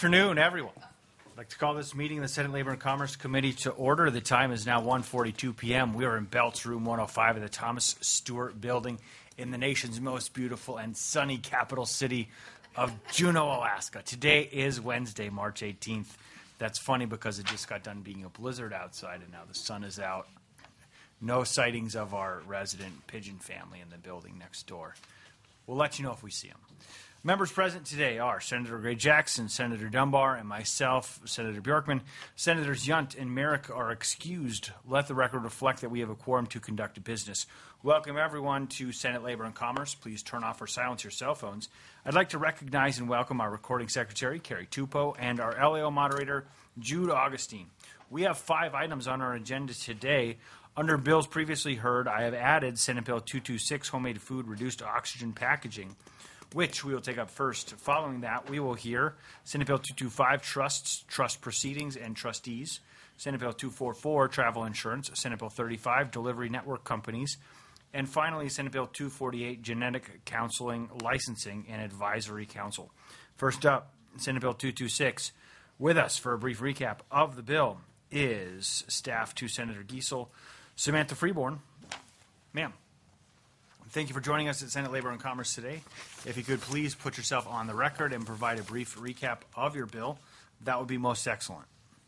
Afternoon, everyone. I'd like to call this meeting of the Senate Labor and Commerce Committee to order. The time is now 1:42 p.m. We are in Belts Room 105 of the Thomas Stewart Building in the nation's most beautiful and sunny capital city of Juneau, Alaska. Today is Wednesday, March 18th. That's funny because it just got done being a blizzard outside and now the sun is out. No sightings of our resident pigeon family in the building next door. We'll let you know if we see them. Members present today are Senator Gray Jackson, Senator Dunbar, and myself, Senator Bjorkman. Senators Yunt and Merrick are excused. Let the record reflect that we have a quorum to conduct business. Welcome, everyone, to Senate Labor and Commerce. Please turn off or silence your cell phones. I'd like to recognize and welcome our recording secretary, Carrie Tupou, and our LAO moderator, Jude Augustine. We have 5 items on our agenda today. Under bills previously heard, I have added Senate Bill 226, Homemade Food Reduced Oxygen Packaging, which we will take up first. Following that, we will hear Senate Bill 225, Trusts, Trust Proceedings, and Trustees, Senate Bill 244, Travel Insurance, Senate Bill 35, Delivery Network Companies, and finally, Senate Bill 248, Genetic Counseling, Licensing, and Advisory Council. First up, Senate Bill 226. With us for a brief recap of the bill is staff to Senator Giesel, Samantha Freeborn. Ma'am. Thank you for joining us at Senate Labor and Commerce today. If you could please put yourself on the record and provide a brief recap of your bill, that would be most excellent.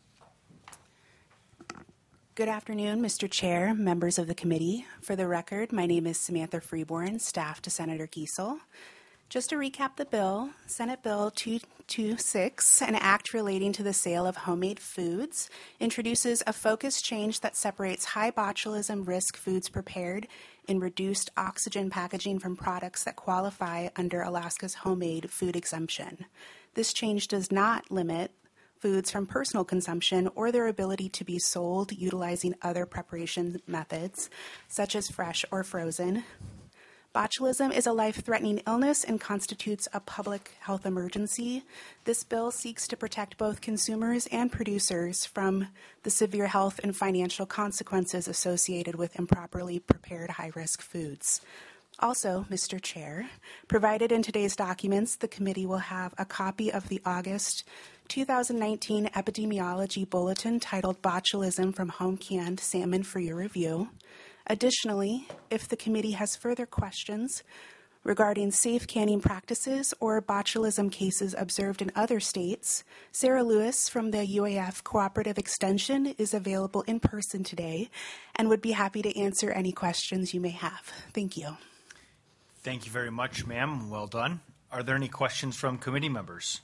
Good afternoon, Mr. Chair, members of the committee. For the record, my name is Samantha Freeborn, staff to Senator Giesel. Just to recap the bill, Senate Bill 226, an act relating to the sale of homemade foods, introduces a focus change that separates high botulism risk foods prepared in reduced oxygen packaging from products that qualify under Alaska's homemade food exemption. This change does not limit foods from personal consumption or their ability to be sold utilizing other preparation methods, such as fresh or frozen. Botulism is a life-threatening illness and constitutes a public health emergency. This bill seeks to protect both consumers and producers from the severe health and financial consequences associated with improperly prepared high-risk foods. Also, Mr. Chair, provided in today's documents, the committee will have a copy of the August 2019 epidemiology bulletin titled Botulism from Home Canned Salmon for your review. Additionally, if the committee has further questions regarding safe canning practices or botulism cases observed in other states, Sarah Lewis from the UAF Cooperative Extension is available in person today and would be happy to answer any questions you may have. Thank you. Thank you very much, ma'am. Well done. Are there any questions from committee members?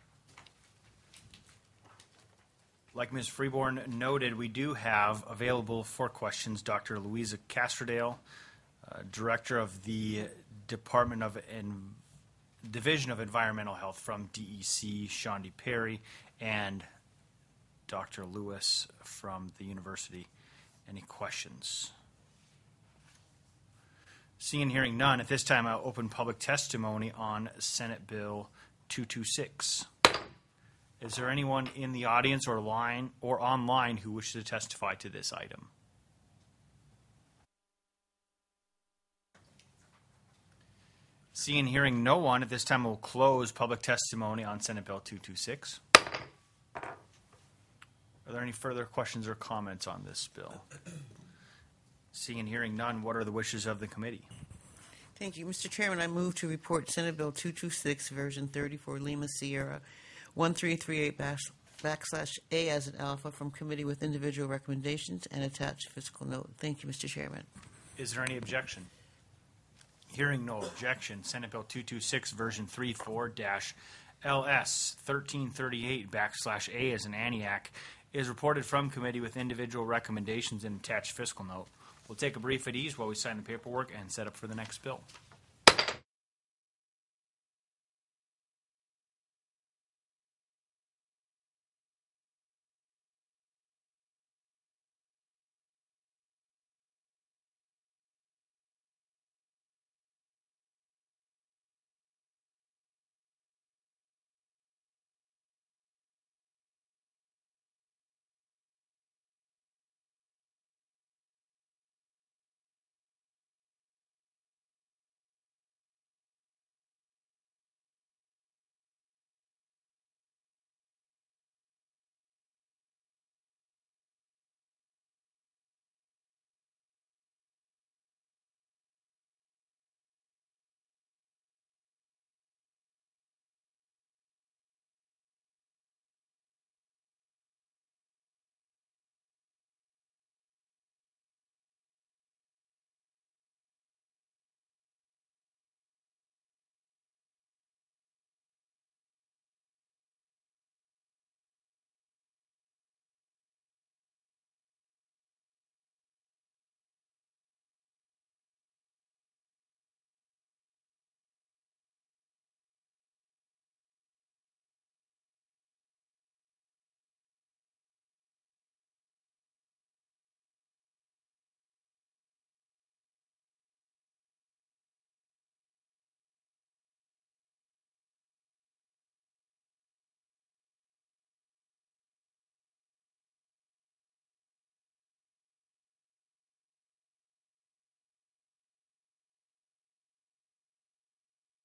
Like Ms. Freeborn noted, we do have available for questions Dr. Louisa Castrodale, Director of the Division of Environmental Health from DEC, Shondi Perry, and Dr. Lewis from the university. Any questions? Seeing and hearing none, at this time I'll open public testimony on Senate Bill 226. Is there anyone in the audience or online who wishes to testify to this item? Seeing and hearing no one, at this time we'll close public testimony on Senate Bill 226. Are there any further questions or comments on this bill? Seeing and hearing none, what are the wishes of the committee? Thank you. Mr. Chairman, I move to report Senate Bill 226, version 34, Lima Sierra 1338/A as an alpha from committee with individual recommendations and attached fiscal note. Thank you, Mr. Chairman. Is there any objection? Hearing no objection, Senate Bill 226, version 34-LS 1338/A as an ANIAC is reported from committee with individual recommendations and attached fiscal note. We'll take a brief at ease while we sign the paperwork and set up for the next bill.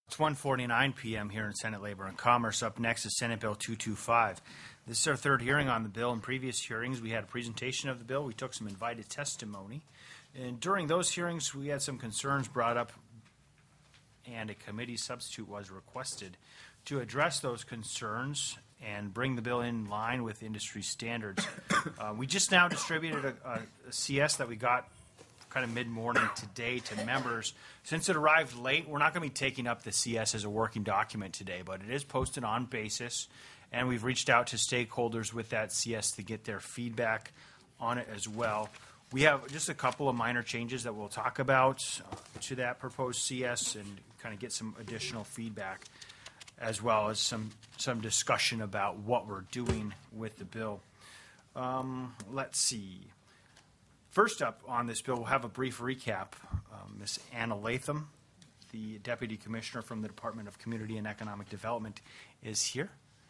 It's 1:49 p.m. here in Senate Labor and Commerce. Up next is Senate Bill 225. This is our third hearing on the bill. In previous hearings, we had a presentation of the bill. We took some invited testimony. And during those hearings, we had some concerns brought up, and a committee substitute was requested to address those concerns and bring the bill in line with industry standards. We just now distributed a CS that we got kind of mid-morning today to members. Since it arrived late, we're not going to be taking up the CS as a working document today, but it is posted on Basis, and we've reached out to stakeholders with that CS to get their feedback on it as well. We have just a couple of minor changes that we'll talk about to that proposed CS and kind of get some additional feedback, as well as some discussion about what we're doing with the bill. Let's see. First up on this bill, we'll have a brief recap. Ms. Anna Latham, the Deputy Commissioner from the Department of Community and Economic Development, is here.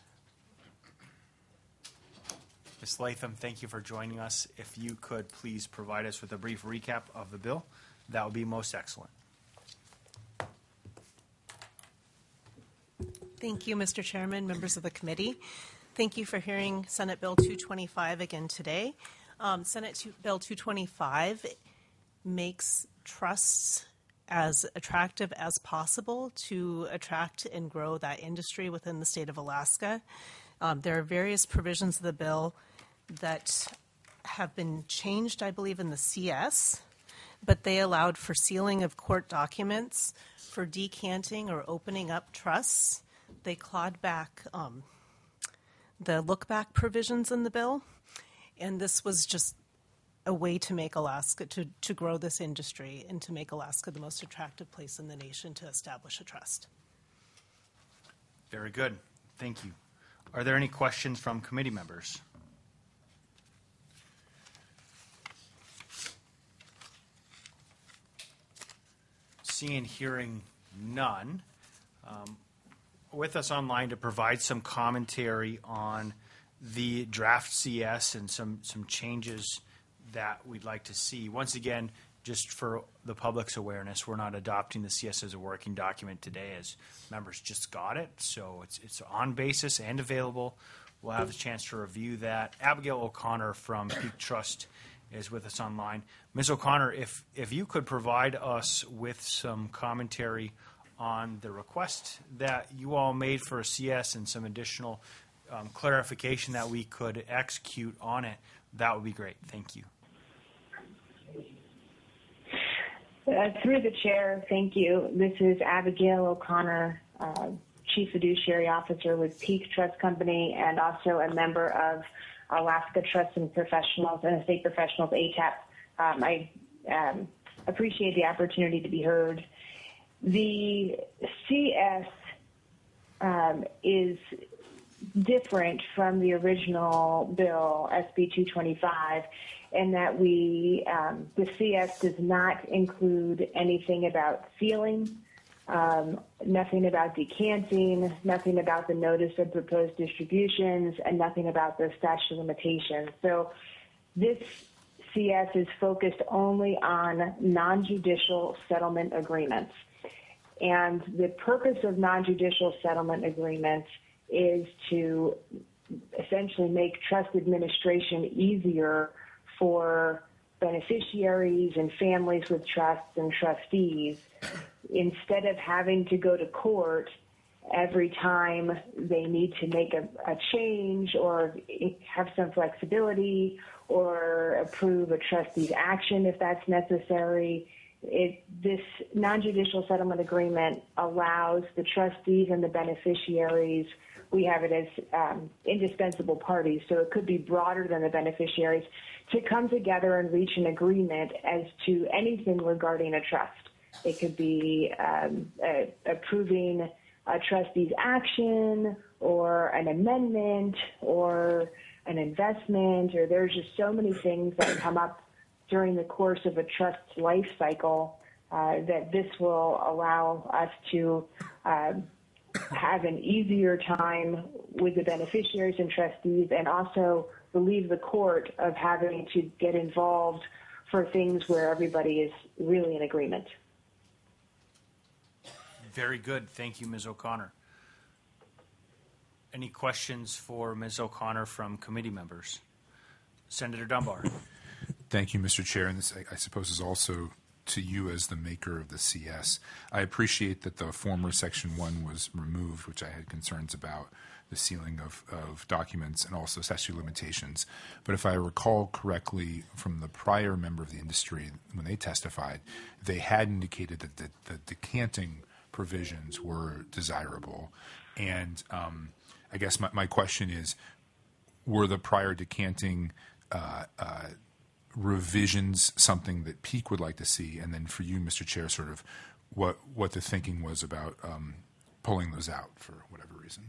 Ms. Latham, thank you for joining us. If you could please provide us with a brief recap of the bill, that would be most excellent. Thank you, Mr. Chairman, members of the committee. Thank you for hearing Senate Bill 225 again today. Bill 225 makes trusts as attractive as possible to attract and grow that industry within the state of Alaska. There are various provisions of the bill that have been changed, I believe, in the CS, but they allowed for sealing of court documents, for decanting or opening up trusts. They clawed back the look-back provisions in the bill, and this was just a way to make Alaska, to grow this industry and to make Alaska the most attractive place in the nation to establish a trust. Very good. Thank you. Are there any questions from committee members? Seeing and hearing none. With us online to provide some commentary on the draft CS and some changes that we'd like to see. Once again, just for the public's awareness, we're not adopting the CS as a working document today, as members just got it. So it's on Basis and available. We'll have a chance to review that. Abigail O'Connor from Peak Trust is with us online. Ms. O'Connor, if you could provide us with some commentary on the request that you all made for a CS and some additional clarification that we could execute on it, that would be great. Thank you. Through the chair, thank you. This is Abigail O'Connor, Chief Fiduciary Officer with Peak Trust Company and also a member of Alaska Trust and Professionals and Estate Professionals, ATAP. I appreciate the opportunity to be heard. The CS is different from the original bill, SB 225, in that the CS does not include anything about sealing, nothing about decanting, nothing about the notice of proposed distributions, and nothing about the statute of limitations. So this CS is focused only on non-judicial settlement agreements. And the purpose of non-judicial settlement agreements is to essentially make trust administration easier for beneficiaries and families with trusts and trustees, instead of having to go to court every time they need to make a change or have some flexibility or approve a trustee's action if that's necessary. This non-judicial settlement agreement allows the trustees and the beneficiaries, we have it as indispensable parties, so it could be broader than the beneficiaries, to come together and reach an agreement as to anything regarding a trust. It could be approving a trustee's action or an amendment or an investment, or there's just so many things that come up during the course of a trust's life cycle that this will allow us to have an easier time with the beneficiaries and trustees, and also relieve the court of having to get involved for things where everybody is really in agreement. Very good. Thank you, Ms. O'Connor. Any questions for Ms. O'Connor from committee members? Senator Dunbar. Thank you, Mr. Chair. And this, I suppose, is also to you as the maker of the CS. I appreciate that the former Section 1 was removed, which I had concerns about, the sealing of documents and also statute of limitations. But if I recall correctly from the prior member of the industry, when they testified, they had indicated that the decanting provisions were desirable. And I guess my question is, were the prior decanting revisions something that Peak would like to see? And then for you, Mr. Chair, sort of what the thinking was about pulling those out for whatever reason.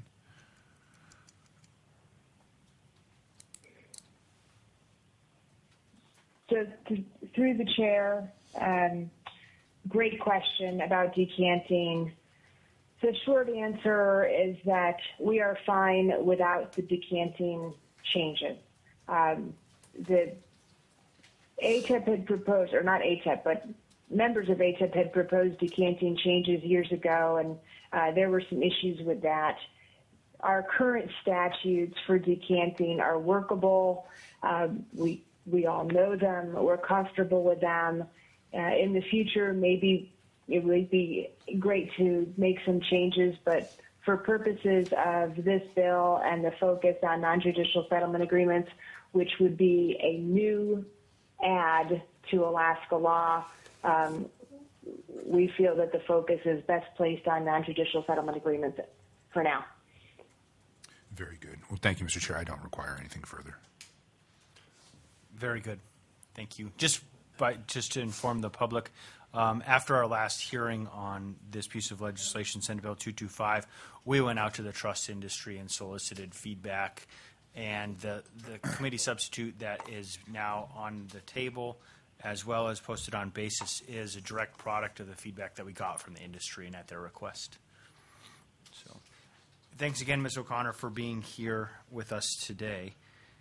So through the chair, great question about decanting. The short answer is that we are fine without the decanting changes. The ATEP had proposed, or not ATEP, but members of ATEP had proposed decanting changes years ago, and there were some issues with that. Our current statutes for decanting are workable. We all know them. We're comfortable with them. In the future, maybe it would be great to make some changes, but for purposes of this bill and the focus on non-judicial settlement agreements, which would be a new add to Alaska law, we feel that the focus is best placed on non-judicial settlement agreements for now. Very good. Well, thank you, Mr. Chair. I don't require anything further. Very good. Thank you. Just to inform the public, after our last hearing on this piece of legislation, Senate Bill 225, we went out to the trust industry and solicited feedback. And the committee substitute that is now on the table, as well as posted on Basis, is a direct product of the feedback that we got from the industry and at their request. So, thanks again, Ms. O'Connor, for being here with us today.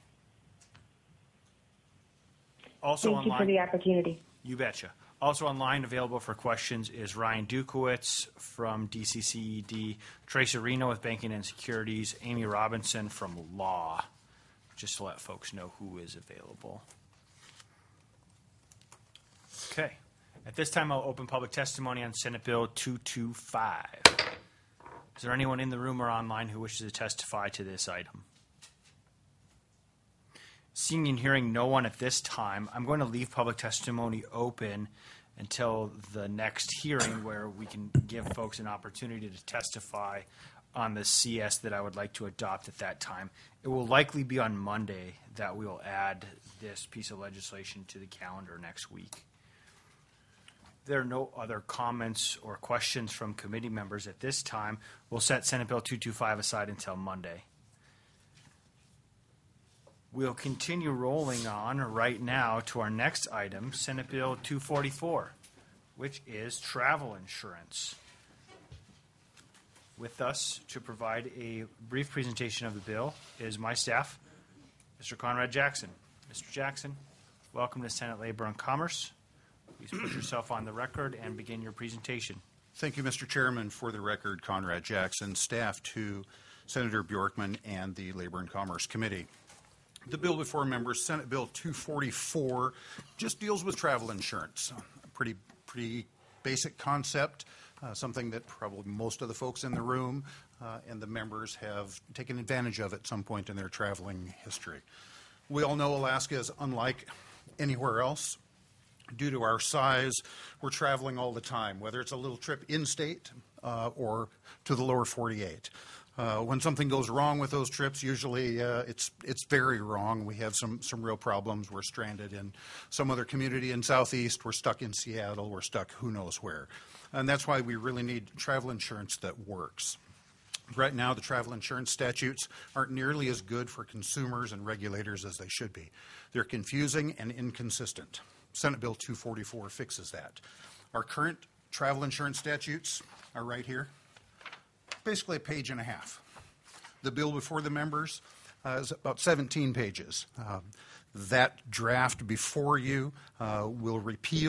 Also Thank you online, for the opportunity. You betcha. Also online, available for questions, is Ryan Dukowitz from DCCED, Tracy Reno with Banking and Securities, Amy Robinson from Law, just to let folks know who is available. Okay. At this time, I'll open public testimony on Senate Bill 225. Is there anyone in the room or online who wishes to testify to this item? Seeing and hearing no one at this time, I'm going to leave public testimony open until the next hearing where we can give folks an opportunity to testify on the CS that I would like to adopt at that time. It will likely be on Monday that we will add this piece of legislation to the calendar next week. There are no other comments or questions from committee members at this time. We'll set Senate Bill 225 aside until Monday. We'll continue rolling on right now to our next item, Senate Bill 244, which is travel insurance. With us to provide a brief presentation of the bill is my staff, Mr. Conrad Jackson. Mr. Jackson, welcome to Senate Labor and Commerce. Please put yourself on the record and begin your presentation. Thank you, Mr. Chairman. For the record, Conrad Jackson, staff to Senator Bjorkman and the Labor and Commerce Committee. The bill before members, Senate Bill 244, just deals with travel insurance. A pretty basic concept, something that probably most of the folks in the room and the members have taken advantage of at some point in their traveling history. We all know Alaska is unlike anywhere else. Due to our size, we're traveling all the time, whether it's a little trip in-state or to the lower 48. When something goes wrong with those trips, usually it's very wrong. We have some real problems. We're stranded in some other community in Southeast. We're stuck in Seattle. We're stuck who knows where. And that's why we really need travel insurance that works. Right now, the travel insurance statutes aren't nearly as good for consumers and regulators as they should be. They're confusing and inconsistent. Senate Bill 244 fixes that. Our current travel insurance statutes are right here. Basically a page and a half. The bill before the members is about 17 pages. That draft before you will repeal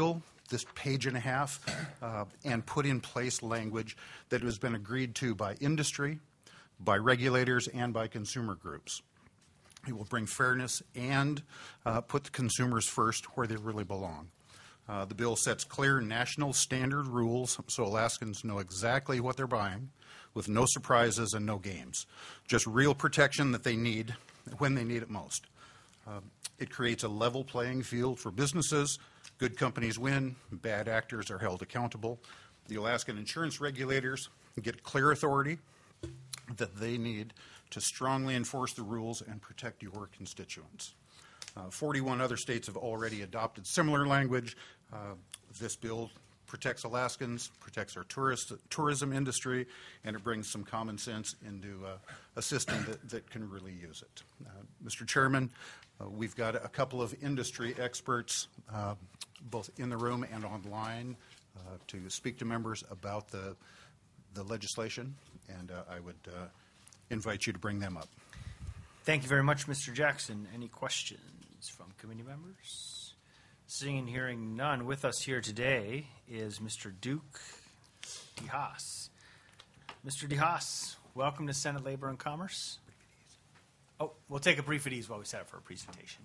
this page and a half and put in place language that has been agreed to by industry, by regulators, and by consumer groups. It will bring fairness and put the consumers first where they really belong. The bill sets clear national standard rules so Alaskans know exactly what they're buying, with no surprises and no games. Just real protection that they need when they need it most. It creates a level playing field for businesses. Good companies win, bad actors are held accountable. The Alaskan insurance regulators get clear authority that they need to strongly enforce the rules and protect your constituents. 41 other states have already adopted similar language. This bill protects Alaskans, protects our tourism industry, and it brings some common sense into a system that can really use it. Mr. Chairman, we've got a couple of industry experts, both in the room and online, to speak to members about the legislation, and I would invite you to bring them up. Thank you very much, Mr. Jackson. Any questions from committee members? Seeing and hearing none, with us here today is Mr. Duke DeHaas. Mr. DeHaas, welcome to Senate Labor and Commerce. Oh, we'll take a brief at ease while we set up for a presentation.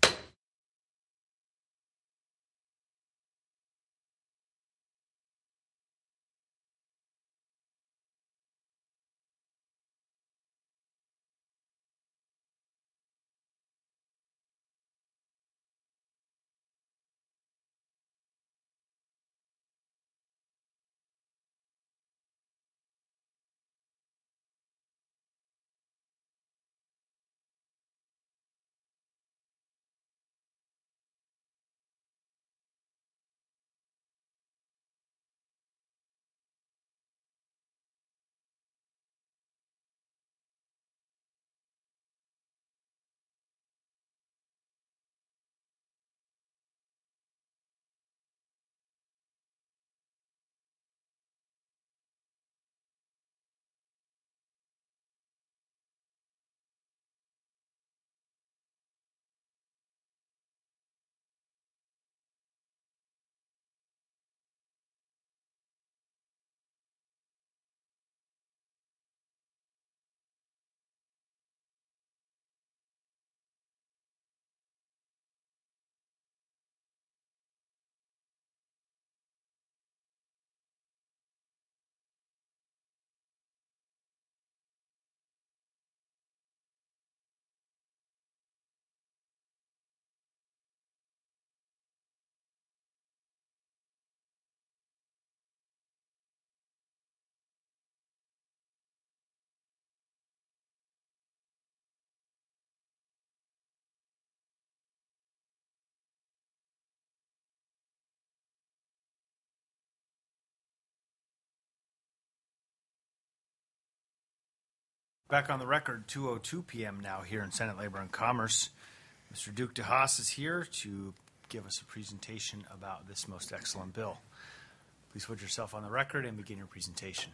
Back on the record, 2:02 p.m. now here in Senate Labor and Commerce. Mr. Duke DeHaas is here to give us a presentation about this most excellent bill. Please put yourself on the record and begin your presentation.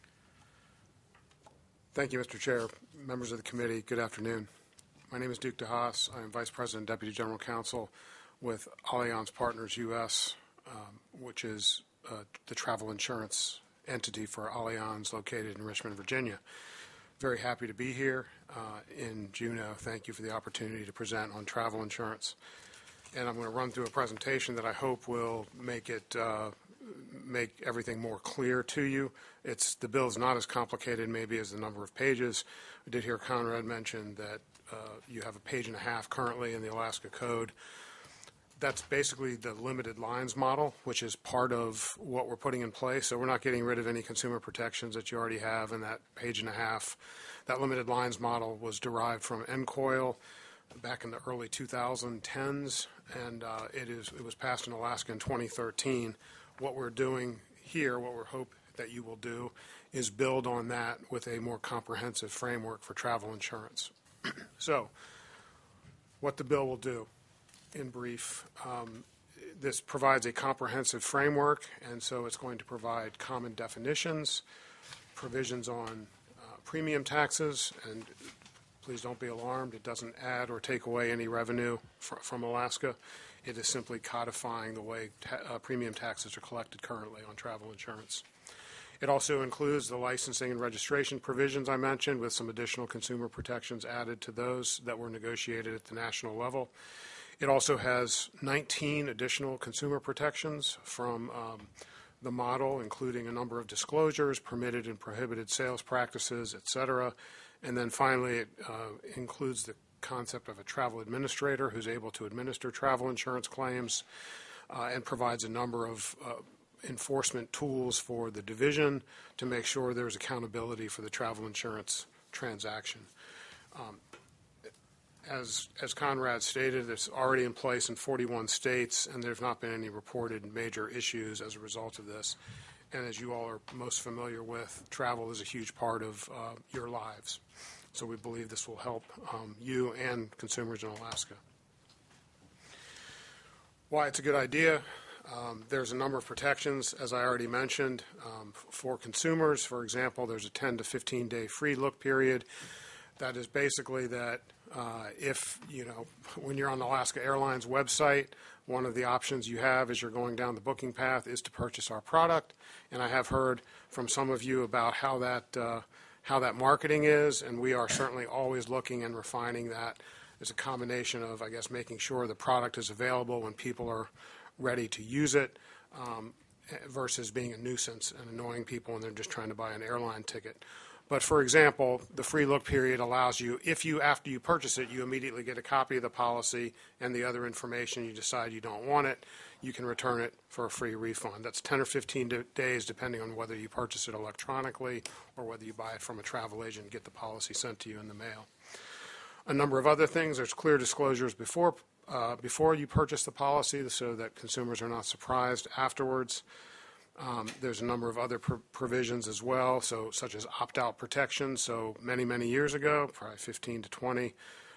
Thank you, Mr. Chair. Members of the committee, good afternoon. My name is Duke DeHaas. I am Vice President and Deputy General Counsel with Allianz Partners U.S., which is the travel insurance entity for Allianz located in Richmond, Virginia. Very happy to be here in Juneau. Thank you for the opportunity to present on travel insurance. And I'm going to run through a presentation that I hope will make everything more clear to you. The bill is not as complicated maybe as the number of pages. We did hear Conrad mention that you have a page and a half currently in the Alaska Code. That's basically the limited lines model, which is part of what we're putting in place. So we're not getting rid of any consumer protections that you already have in that page and a half. That limited lines model was derived from NCOIL back in the early 2010s, and it was passed in Alaska in 2013. What we're doing here, what we're hoping that you will do, is build on that with a more comprehensive framework for travel insurance. So what the bill will do, in brief, this provides a comprehensive framework, and so it's going to provide common definitions, provisions on premium taxes, and please don't be alarmed, it doesn't add or take away any revenue from Alaska. It is simply codifying the way premium taxes are collected currently on travel insurance. It also includes the licensing and registration provisions I mentioned, with some additional consumer protections added to those that were negotiated at the national level. It also has 19 additional consumer protections from the model, including a number of disclosures, permitted and prohibited sales practices, et cetera. And then finally, it includes the concept of a travel administrator who's able to administer travel insurance claims, and provides a number of enforcement tools for the division to make sure there's accountability for the travel insurance transaction. As Conrad stated, it's already in place in 41 states, and there's not been any reported major issues as a result of this. And as you all are most familiar with, travel is a huge part of your lives. So we believe this will help you and consumers in Alaska. Why it's a good idea. There's a number of protections, as I already mentioned, for consumers. For example, there's a 10 to 15-day free look period. That is basically that if, when you're on the Alaska Airlines website, one of the options you have as you're going down the booking path is to purchase our product. And I have heard from some of you about how that marketing is, and we are certainly always looking and refining that. It's a combination of, I guess, making sure the product is available when people are ready to use it, versus being a nuisance and annoying people when they're just trying to buy an airline ticket. But for example, the free look period allows you, after you purchase it, you immediately get a copy of the policy and the other information, you decide you don't want it, you can return it for a free refund. That's 10 or 15 days, depending on whether you purchase it electronically or whether you buy it from a travel agent and get the policy sent to you in the mail. A number of other things. There's clear disclosures before you purchase the policy so that consumers are not surprised afterwards. There's a number of other provisions as well, such as opt-out protection. So many years ago, probably 15 to 20,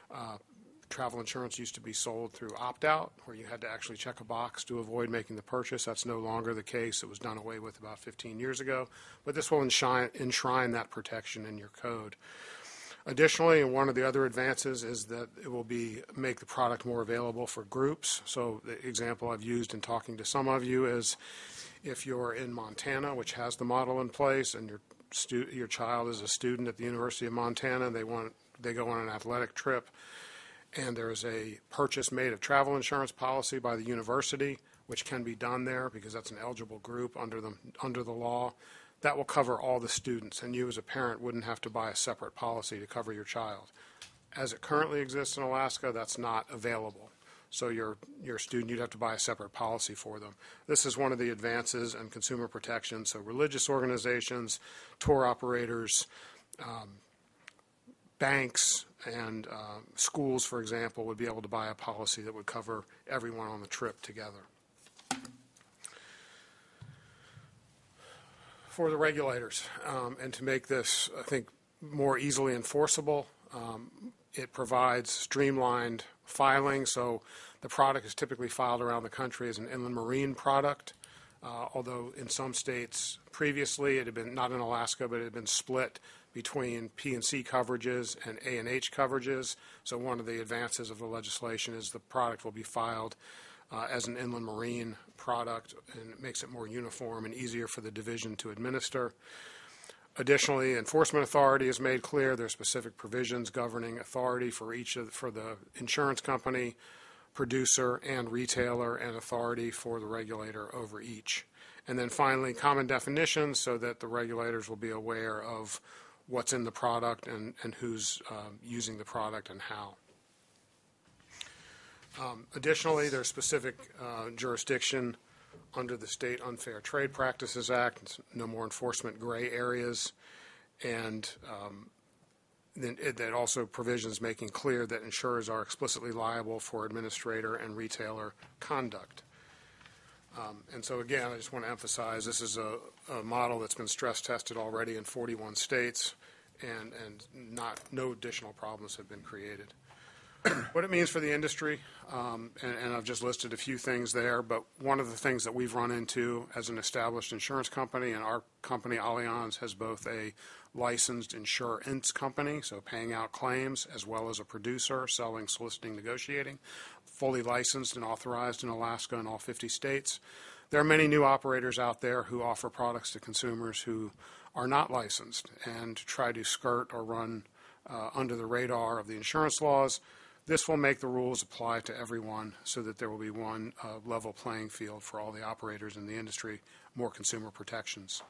travel insurance used to be sold through opt-out, where you had to actually check a box to avoid making the purchase. That's no longer the case. It was done away with about 15 years ago. But this will enshrine that protection in your code. Additionally, and one of the other advances is that it will make the product more available for groups. So the example I've used in talking to some of you is if you're in Montana, which has the model in place, and your child is a student at the University of Montana, they go on an athletic trip, and there is a purchase made of travel insurance policy by the university, which can be done there because that's an eligible group under the law. That will cover all the students, and you as a parent wouldn't have to buy a separate policy to cover your child. As it currently exists in Alaska, that's not available. So your student, you'd have to buy a separate policy for them. This is one of the advances in consumer protection. So religious organizations, tour operators, banks, and schools, for example, would be able to buy a policy that would cover everyone on the trip together. For the regulators, and to make this, I think, more easily enforceable, it provides streamlined filing. So the product is typically filed around the country as an inland marine product, although in some states previously it had been, not in Alaska, but it had been split between P&C coverages and A&H coverages. So one of the advances of the legislation is the product will be filed as an inland marine product, and it makes it more uniform and easier for the division to administer. Additionally, enforcement authority is made clear. There are specific provisions governing authority for the insurance company, producer, and retailer, and authority for the regulator over each. And then finally, common definitions so that the regulators will be aware of what's in the product and who's using the product and how. Additionally, there's specific jurisdiction under the State Unfair Trade Practices Act, no more enforcement gray areas, and then that also provisions making clear that insurers are explicitly liable for administrator and retailer conduct. And so again, I just want to emphasize this is a model that's been stress tested already in 41 states, and no additional problems have been created. What it means for the industry, and I've just listed a few things there, but one of the things that we've run into as an established insurance company, and our company, Allianz, has both a licensed insurance company, so paying out claims, as well as a producer selling, soliciting, negotiating, fully licensed and authorized in Alaska and all 50 states. There are many new operators out there who offer products to consumers who are not licensed and try to skirt or run under the radar of the insurance laws. This will make the rules apply to everyone so that there will be one level playing field for all the operators in the industry, more consumer protections.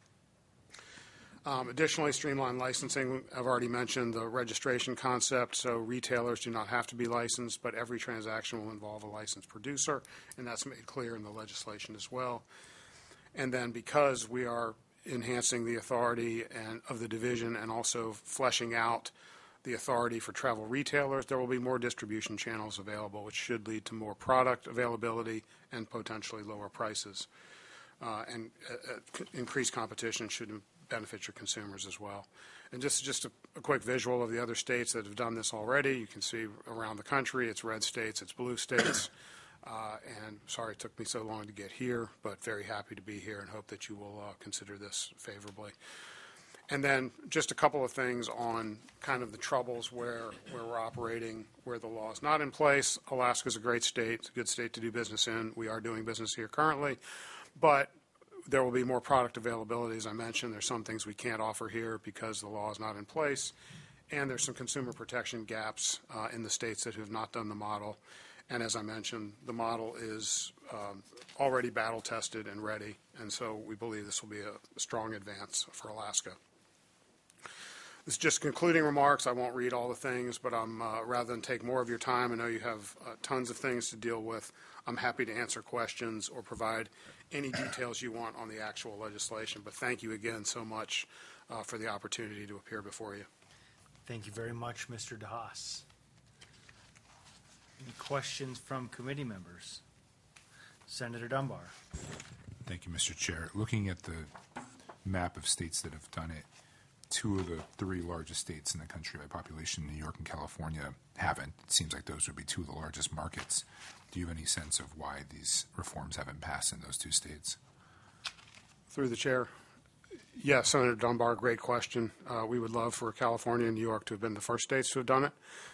Additionally, streamlined licensing. I've already mentioned the registration concept, so retailers do not have to be licensed, but every transaction will involve a licensed producer, and that's made clear in the legislation as well. And then because we are enhancing the authority of the division and also fleshing out the authority for travel retailers, there will be more distribution channels available, which should lead to more product availability and potentially lower prices. And increased competition should benefit your consumers as well. And just a quick visual of the other states that have done this already. You can see around the country, it's red states, it's blue states. And sorry it took me so long to get here, but very happy to be here and hope that you will consider this favorably. And then just a couple of things on kind of the troubles where we're operating, where the law is not in place. Alaska is a great state. It's a good state to do business in. We are doing business here currently. But there will be more product availability, as I mentioned. There's some things we can't offer here because the law is not in place. And there's some consumer protection gaps in the states that have not done the model. And as I mentioned, the model is already battle-tested and ready. And so we believe this will be a strong advance for Alaska. This is just concluding remarks. I won't read all the things, but rather than take more of your time, I know you have tons of things to deal with. I'm happy to answer questions or provide any details you want on the actual legislation. But thank you again so much for the opportunity to appear before you. Thank you very much, Mr. DeHaas. Any questions from committee members? Senator Dunbar. Thank you, Mr. Chair. Looking at the map of states that have done it, two of the three largest states in the country by population, New York and California, haven't. It seems like those would be two of the largest markets. Do you have any sense of why these reforms haven't passed in those two states? Through the chair. Yes, Senator Dunbar, great question. We would love for California and New York to have been the first states to have done it.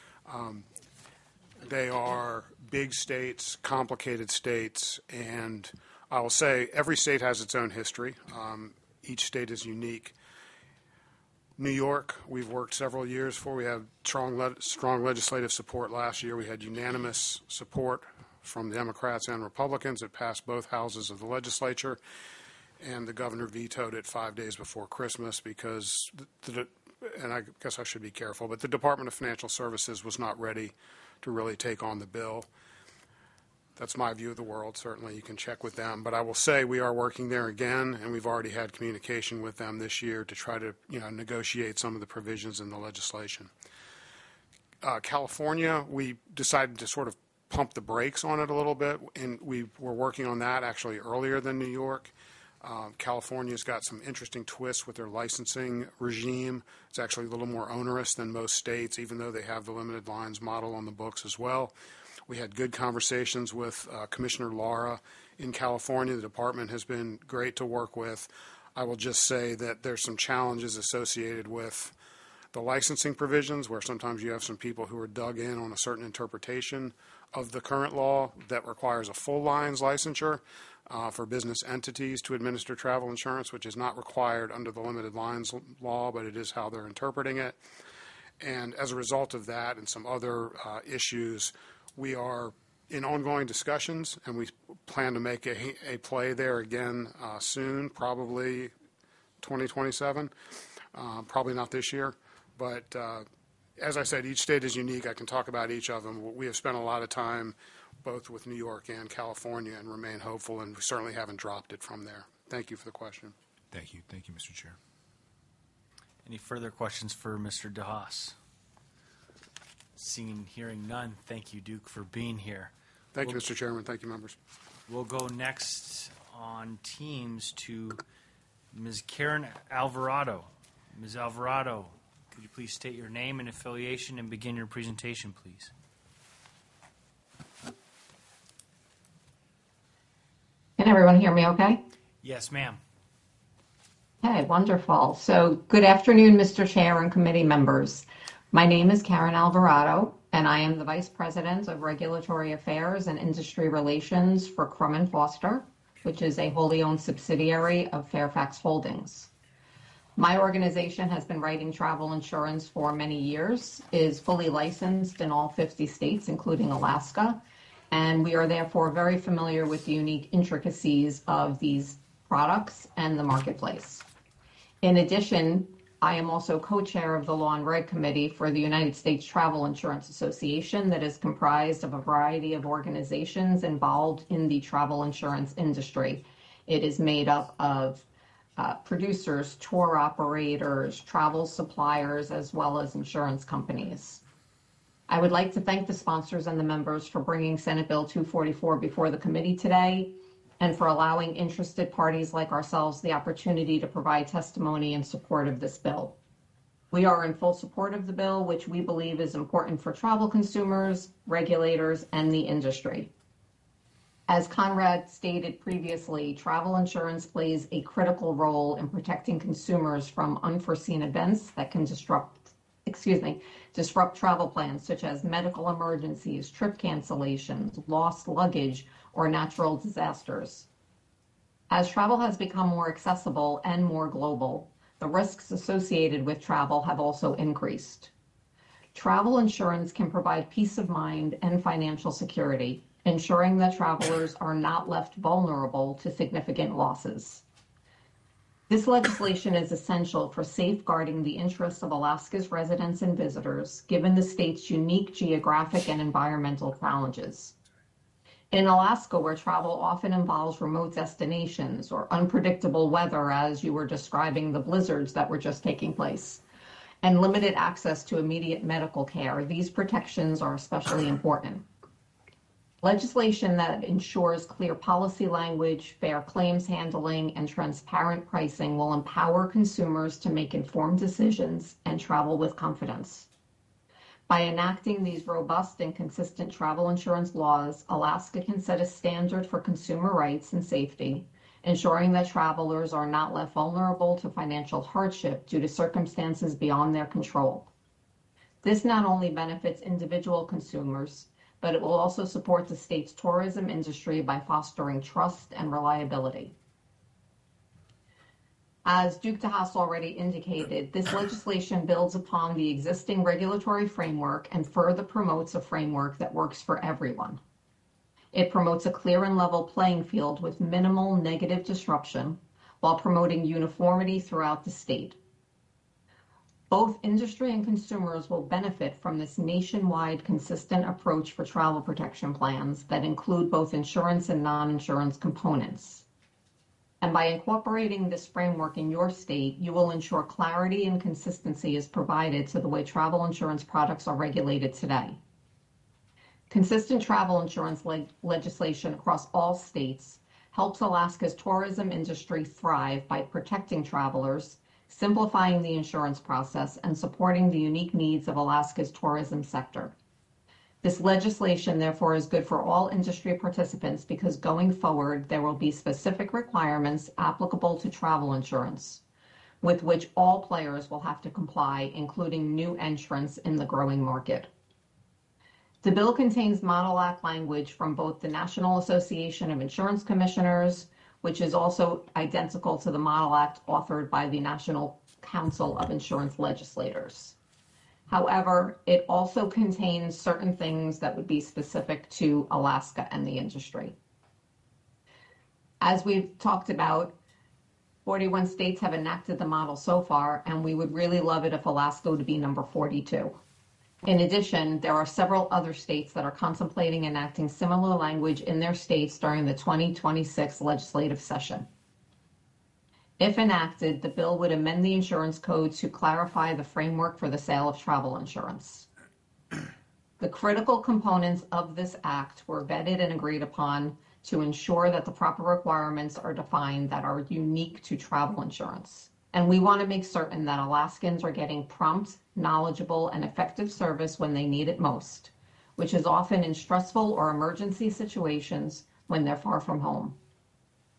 They are big states, complicated states, and I will say every state has its own history. Each state is unique. New York, we've worked several years for. We had strong legislative support last year. We had unanimous support from the Democrats and Republicans. It passed both houses of the legislature, and the governor vetoed it 5 days before Christmas because, and I guess I should be careful, but the Department of Financial Services was not ready to really take on the bill. That's my view of the world. Certainly you can check with them. But I will say we are working there again, and we've already had communication with them this year to try to negotiate some of the provisions in the legislation. California, we decided to sort of pump the brakes on it a little bit, and we were working on that actually earlier than New York. California's got some interesting twists with their licensing regime. It's actually a little more onerous than most states, even though they have the limited lines model on the books as well. We had good conversations with Commissioner Lara in California. The department has been great to work with. I will just say that there's some challenges associated with the licensing provisions where sometimes you have some people who are dug in on a certain interpretation of the current law that requires a full lines licensure for business entities to administer travel insurance, which is not required under the limited lines law, but it is how they're interpreting it. And as a result of that and some other issues, we are in ongoing discussions, and we plan to make a play there again soon, probably 2027, probably not this year. But as I said, each state is unique. I can talk about each of them. We have spent a lot of time both with New York and California and remain hopeful, and we certainly haven't dropped it from there. Thank you for the question. Thank you. Thank you, Mr. Chair. Any further questions for Mr. DeHaas? Seeing and hearing none, thank you, Duke, for being here. Thank you, Mr. Chairman. Thank you, members. We'll go next on teams to Ms. Karen Alvarado. Ms. Alvarado, could you please state your name and affiliation and begin your presentation, please? everyone hear me okay? Yes, ma'am. Okay, wonderful. So good afternoon, Mr. Chair and committee members. My name is Karen Alvarado, and I am the Vice President of Regulatory Affairs and Industry Relations for Crum & Foster, which is a wholly owned subsidiary of Fairfax Holdings. My organization has been writing travel insurance for many years, is fully licensed in all 50 states, including Alaska, and we are therefore very familiar with the unique intricacies of these products and the marketplace. In addition, I am also co-chair of the Law and Reg Committee for the United States Travel Insurance Association that is comprised of a variety of organizations involved in the travel insurance industry. It is made up of producers, tour operators, travel suppliers, as well as insurance companies. I would like to thank the sponsors and the members for bringing Senate Bill 244 before the committee today, and for allowing interested parties like ourselves the opportunity to provide testimony in support of this bill. We are in full support of the bill, which we believe is important for travel consumers, regulators, and the industry. As Conrad stated previously, travel insurance plays a critical role in protecting consumers from unforeseen events that can disrupt travel plans, such as medical emergencies, trip cancellations, lost luggage, or natural disasters. As travel has become more accessible and more global, the risks associated with travel have also increased. Travel insurance can provide peace of mind and financial security, ensuring that travelers are not left vulnerable to significant losses. This legislation is essential for safeguarding the interests of Alaska's residents and visitors, given the state's unique geographic and environmental challenges. In Alaska, where travel often involves remote destinations or unpredictable weather, as you were describing the blizzards that were just taking place, and limited access to immediate medical care, these protections are especially important. Legislation that ensures clear policy language, fair claims handling, and transparent pricing will empower consumers to make informed decisions and travel with confidence. By enacting these robust and consistent travel insurance laws, Alaska can set a standard for consumer rights and safety, ensuring that travelers are not left vulnerable to financial hardship due to circumstances beyond their control. This not only benefits individual consumers, but it will also support the state's tourism industry by fostering trust and reliability. As Duke DeHaas already indicated, this legislation builds upon the existing regulatory framework and further promotes a framework that works for everyone. It promotes a clear and level playing field with minimal negative disruption while promoting uniformity throughout the state. Both industry and consumers will benefit from this nationwide consistent approach for travel protection plans that include both insurance and non-insurance components. And by incorporating this framework in your state, you will ensure clarity and consistency is provided to the way travel insurance products are regulated today. Consistent travel insurance legislation across all states helps Alaska's tourism industry thrive by protecting travelers, simplifying the insurance process, and supporting the unique needs of Alaska's tourism sector. This legislation, therefore, is good for all industry participants because going forward, there will be specific requirements applicable to travel insurance, with which all players will have to comply, including new entrants in the growing market. The bill contains Model Act language from both the National Association of Insurance Commissioners, which is also identical to the Model Act authored by the National Council of Insurance Legislators. However, it also contains certain things that would be specific to Alaska and the industry. As we've talked about, 41 states have enacted the model so far, and we would really love it if Alaska would be number 42. In addition, there are several other states that are contemplating enacting similar language in their states during the 2026 legislative session. If enacted, the bill would amend the insurance code to clarify the framework for the sale of travel insurance. The critical components of this act were vetted and agreed upon to ensure that the proper requirements are defined that are unique to travel insurance. And we want to make certain that Alaskans are getting prompt, knowledgeable, and effective service when they need it most, which is often in stressful or emergency situations when they're far from home.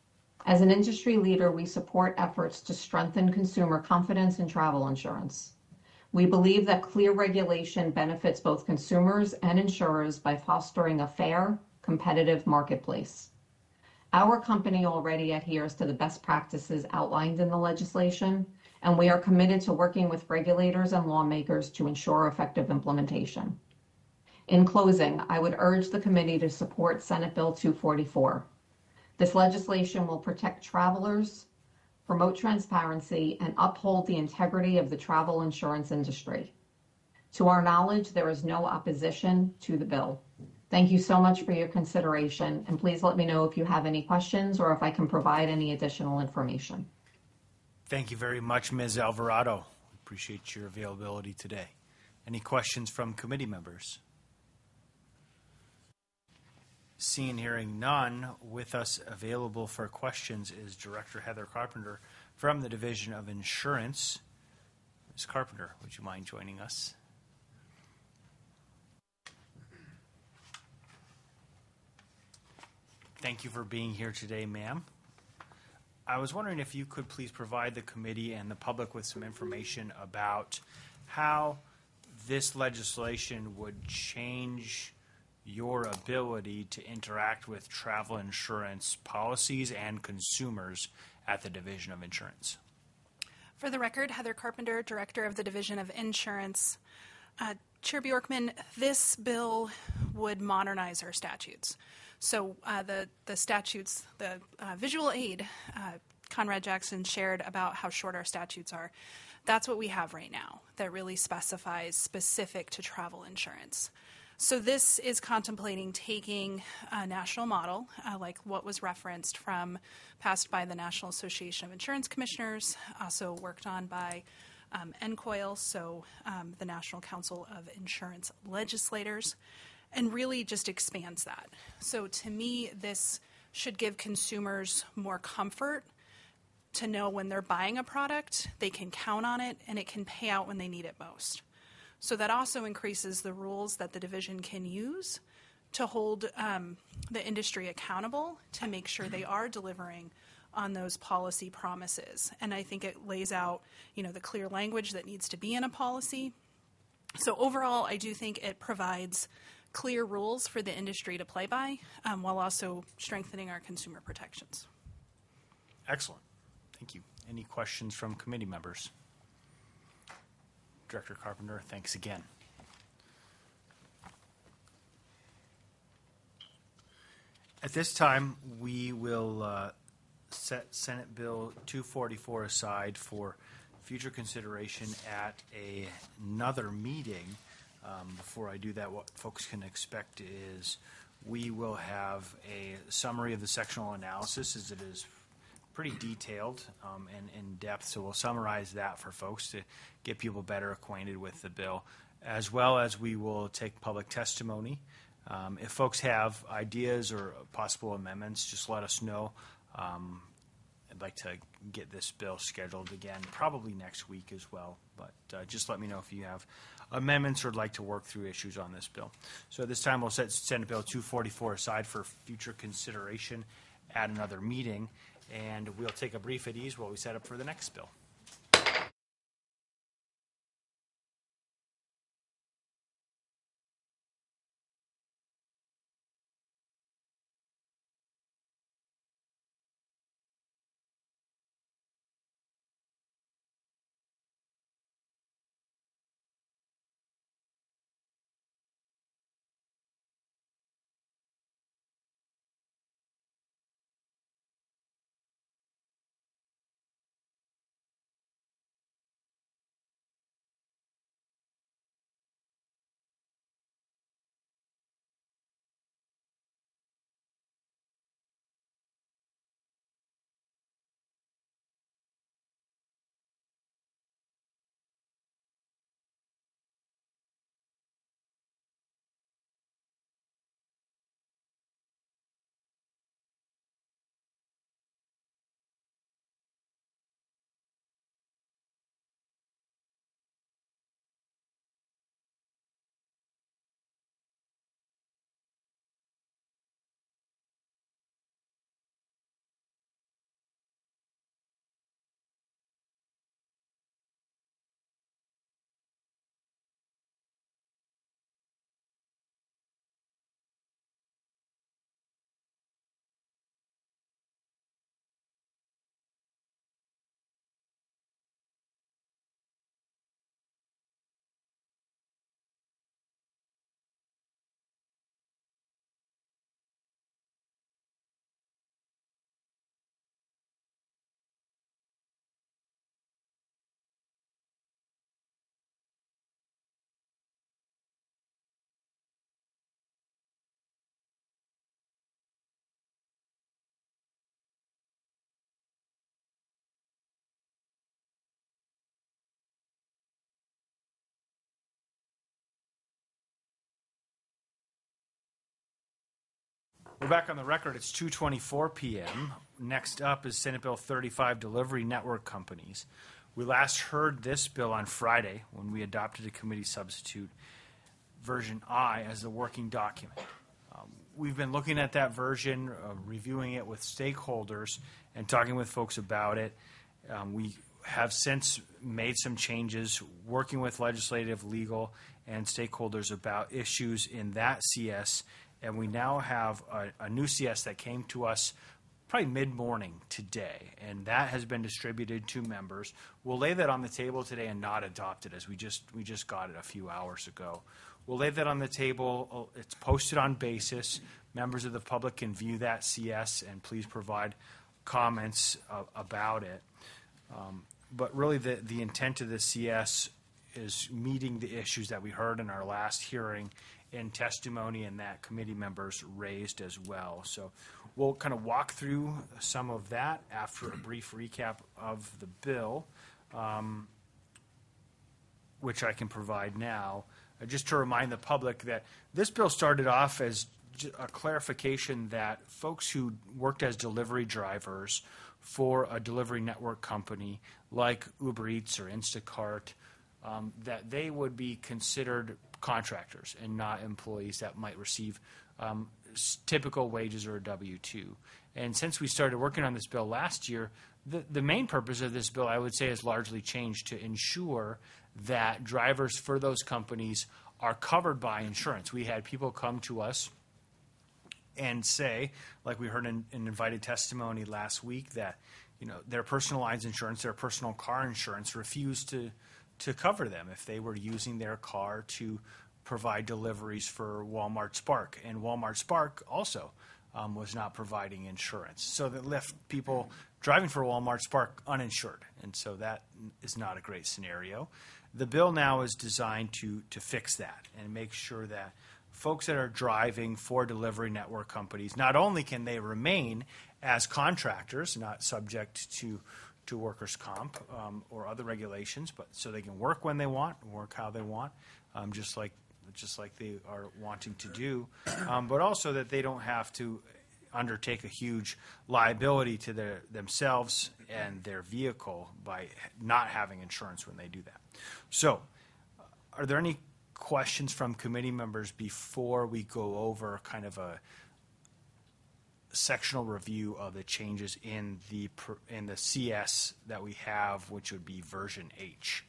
As an industry leader, we support efforts to strengthen consumer confidence in travel insurance. We believe that clear regulation benefits both consumers and insurers by fostering a fair, competitive marketplace. Our company already adheres to the best practices outlined in the legislation, and we are committed to working with regulators and lawmakers to ensure effective implementation. In closing, I would urge the committee to support Senate Bill 244. This legislation will protect travelers, promote transparency, and uphold the integrity of the travel insurance industry. To our knowledge, there is no opposition to the bill. Thank you so much for your consideration, and please let me know if you have any questions or if I can provide any additional information. Thank you very much, Ms. Alvarado. We appreciate your availability today. Any questions from committee members? Seeing and hearing none, with us available for questions is Director Heather Carpenter from the Division of Insurance. Ms. Carpenter, would you mind joining us? Thank you for being here today, ma'am. I was wondering if you could please provide the committee and the public with some information about how this legislation would change your ability to interact with travel insurance policies and consumers at the Division of Insurance. For the record, Heather Carpenter, Director of the Division of Insurance. Chair Bjorkman, this bill would modernize our statutes. So the statutes, the visual aid, Conrad Jackson shared about how short our statutes are. That's what we have right now that really specifies specific to travel insurance. So this is contemplating taking a national model, like what was referenced passed by the National Association of Insurance Commissioners, also worked on by NCOIL, so the National Council of Insurance Legislators, and really just expands that. So to me, this should give consumers more comfort to know when they're buying a product, they can count on it, and it can pay out when they need it most. So that also increases the rules that the division can use to hold the industry accountable to make sure they are delivering on those policy promises. And I think it lays out, the clear language that needs to be in a policy. So overall, I do think it provides clear rules for the industry to play by, while also strengthening our consumer protections. Excellent. Thank you. Any questions from committee members? Director Carpenter, thanks again. At this time, we will set Senate Bill 244 aside for future consideration at another meeting. Before I do that, what folks can expect is we will have a summary of the sectional analysis, as it is pretty detailed and in depth. So we'll summarize that for folks to get people better acquainted with the bill, as well as we will take public testimony. If folks have ideas or possible amendments, just let us know. I'd like to get this bill scheduled again, probably next week as well. But just let me know if you have amendments or would like to work through issues on this bill. So at this time, we'll set Senate Bill 244 aside for future consideration at another meeting. And we'll take a brief at ease while we set up for the next bill. We're back on the record. It's 2:24 p.m. Next up is Senate Bill 35, Delivery Network Companies. We last heard this bill on Friday when we adopted a committee substitute, version I, as the working document. We've been looking at that version, reviewing it with stakeholders, and talking with folks about it. We have since made some changes, working with legislative, legal, and stakeholders about issues in that CS, and we now have a new CS that came to us probably mid-morning today, and that has been distributed to members. We'll lay that on the table today and not adopt it, as we just got it a few hours ago. We'll lay that on the table. It's posted on Basis. Members of the public can view that CS, and please provide comments about it. But really, the intent of the CS is meeting the issues that we heard in our last hearing in testimony and that committee members raised as well. So we'll kind of walk through some of that after a brief recap of the bill, which I can provide now. Just to remind the public that this bill started off as a clarification that folks who worked as delivery drivers for a delivery network company like Uber Eats or Instacart, that they would be considered contractors and not employees that might receive typical wages or a W-2. And since we started working on this bill last year, the main purpose of this bill, I would say, has largely changed to ensure that drivers for those companies are covered by insurance. We had people come to us and say, like we heard in invited testimony last week, that their personal lines insurance, their personal car insurance refused to cover them if they were using their car to provide deliveries for Walmart Spark. And Walmart Spark also was not providing insurance. So that left people driving for Walmart Spark uninsured. And so that is not a great scenario. The bill now is designed to fix that and make sure that folks that are driving for delivery network companies, not only can they remain as contractors, not subject to workers' comp or other regulations, but so they can work when they want, work how they want, just like they are wanting to do, but also that they don't have to undertake a huge liability to themselves and their vehicle by not having insurance when they do that. So, are there any questions from committee members before we go over kind of a sectional review of the changes in the CS that we have, which would be version H?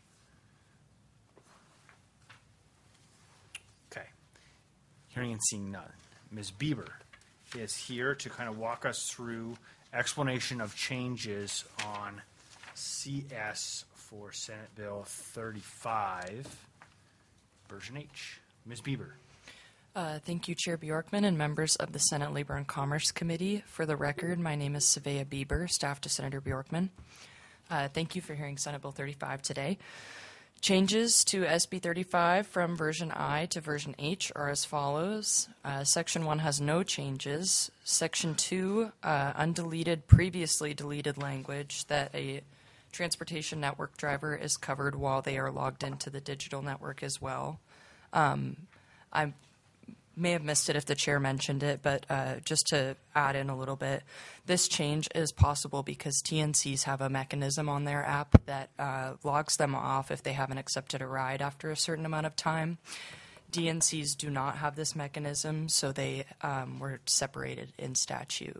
Okay. Hearing and seeing none. Ms. Bieber is here to kind of walk us through explanation of changes on CS for Senate Bill 35, version H. Ms. Bieber. Thank you, Chair Bjorkman and members of the Senate Labor and Commerce Committee. For the record, my name is Savea Bieber, staff to Senator Bjorkman. Thank you for hearing Senate Bill 35 today. Changes to SB 35 from version I to version H are as follows. Section 1 has no changes. Section 2, undeleted, previously deleted language that a transportation network driver is covered while they are logged into the digital network as well. I may have missed it if the chair mentioned it, but just to add in a little bit, this change is possible because TNCs have a mechanism on their app that logs them off if they haven't accepted a ride after a certain amount of time. DNCs do not have this mechanism, so they were separated in statute.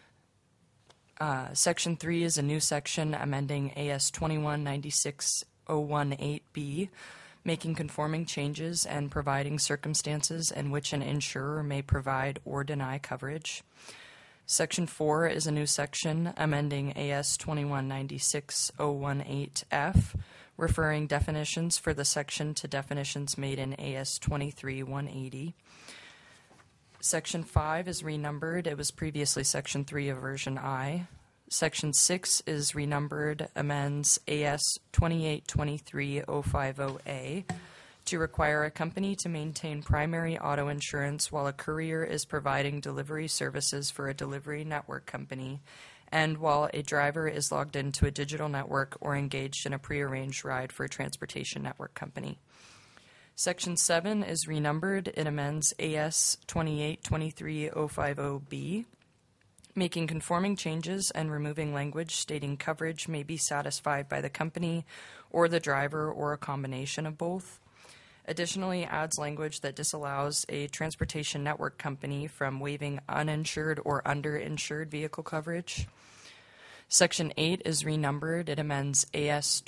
Section 3 is a new section amending AS 2196-018B, making conforming changes and providing circumstances in which an insurer may provide or deny coverage. Section 4 is a new section amending AS 2196-018F, referring definitions for the section to definitions made in AS 23-180. Section 5 is renumbered. It was previously Section 3 of version I. Section 6 is renumbered, amends AS 2823-050A to require a company to maintain primary auto insurance while a courier is providing delivery services for a delivery network company and while a driver is logged into a digital network or engaged in a prearranged ride for a transportation network company. Section 7 is renumbered. It amends AS 2823050B, making conforming changes and removing language stating coverage may be satisfied by the company or the driver or a combination of both. Additionally, adds language that disallows a transportation network company from waiving uninsured or underinsured vehicle coverage. Section 8 is renumbered. It amends AS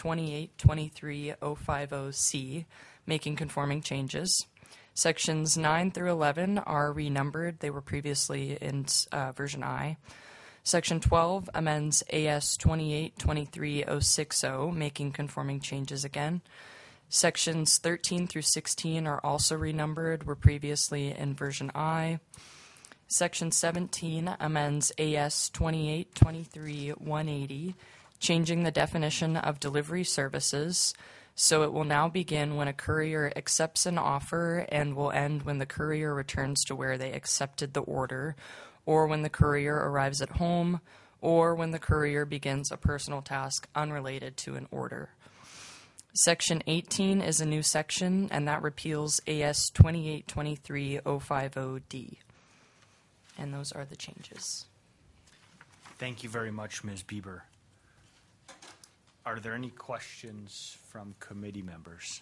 2823050C, making conforming changes. Sections 9 through 11 are renumbered. They were previously in version I. Section 12 amends AS 2823060, making conforming changes again. Sections 13 through 16 are also renumbered, were previously in version I. Section 17 amends AS 2823180, changing the definition of delivery services, so it will now begin when a courier accepts an offer and will end when the courier returns to where they accepted the order, or when the courier arrives at home, or when the courier begins a personal task unrelated to an order. Section 18 is a new section, and that repeals AS 2823050D. And those are the changes. Thank you very much, Ms. Bieber. Are there any questions from committee members?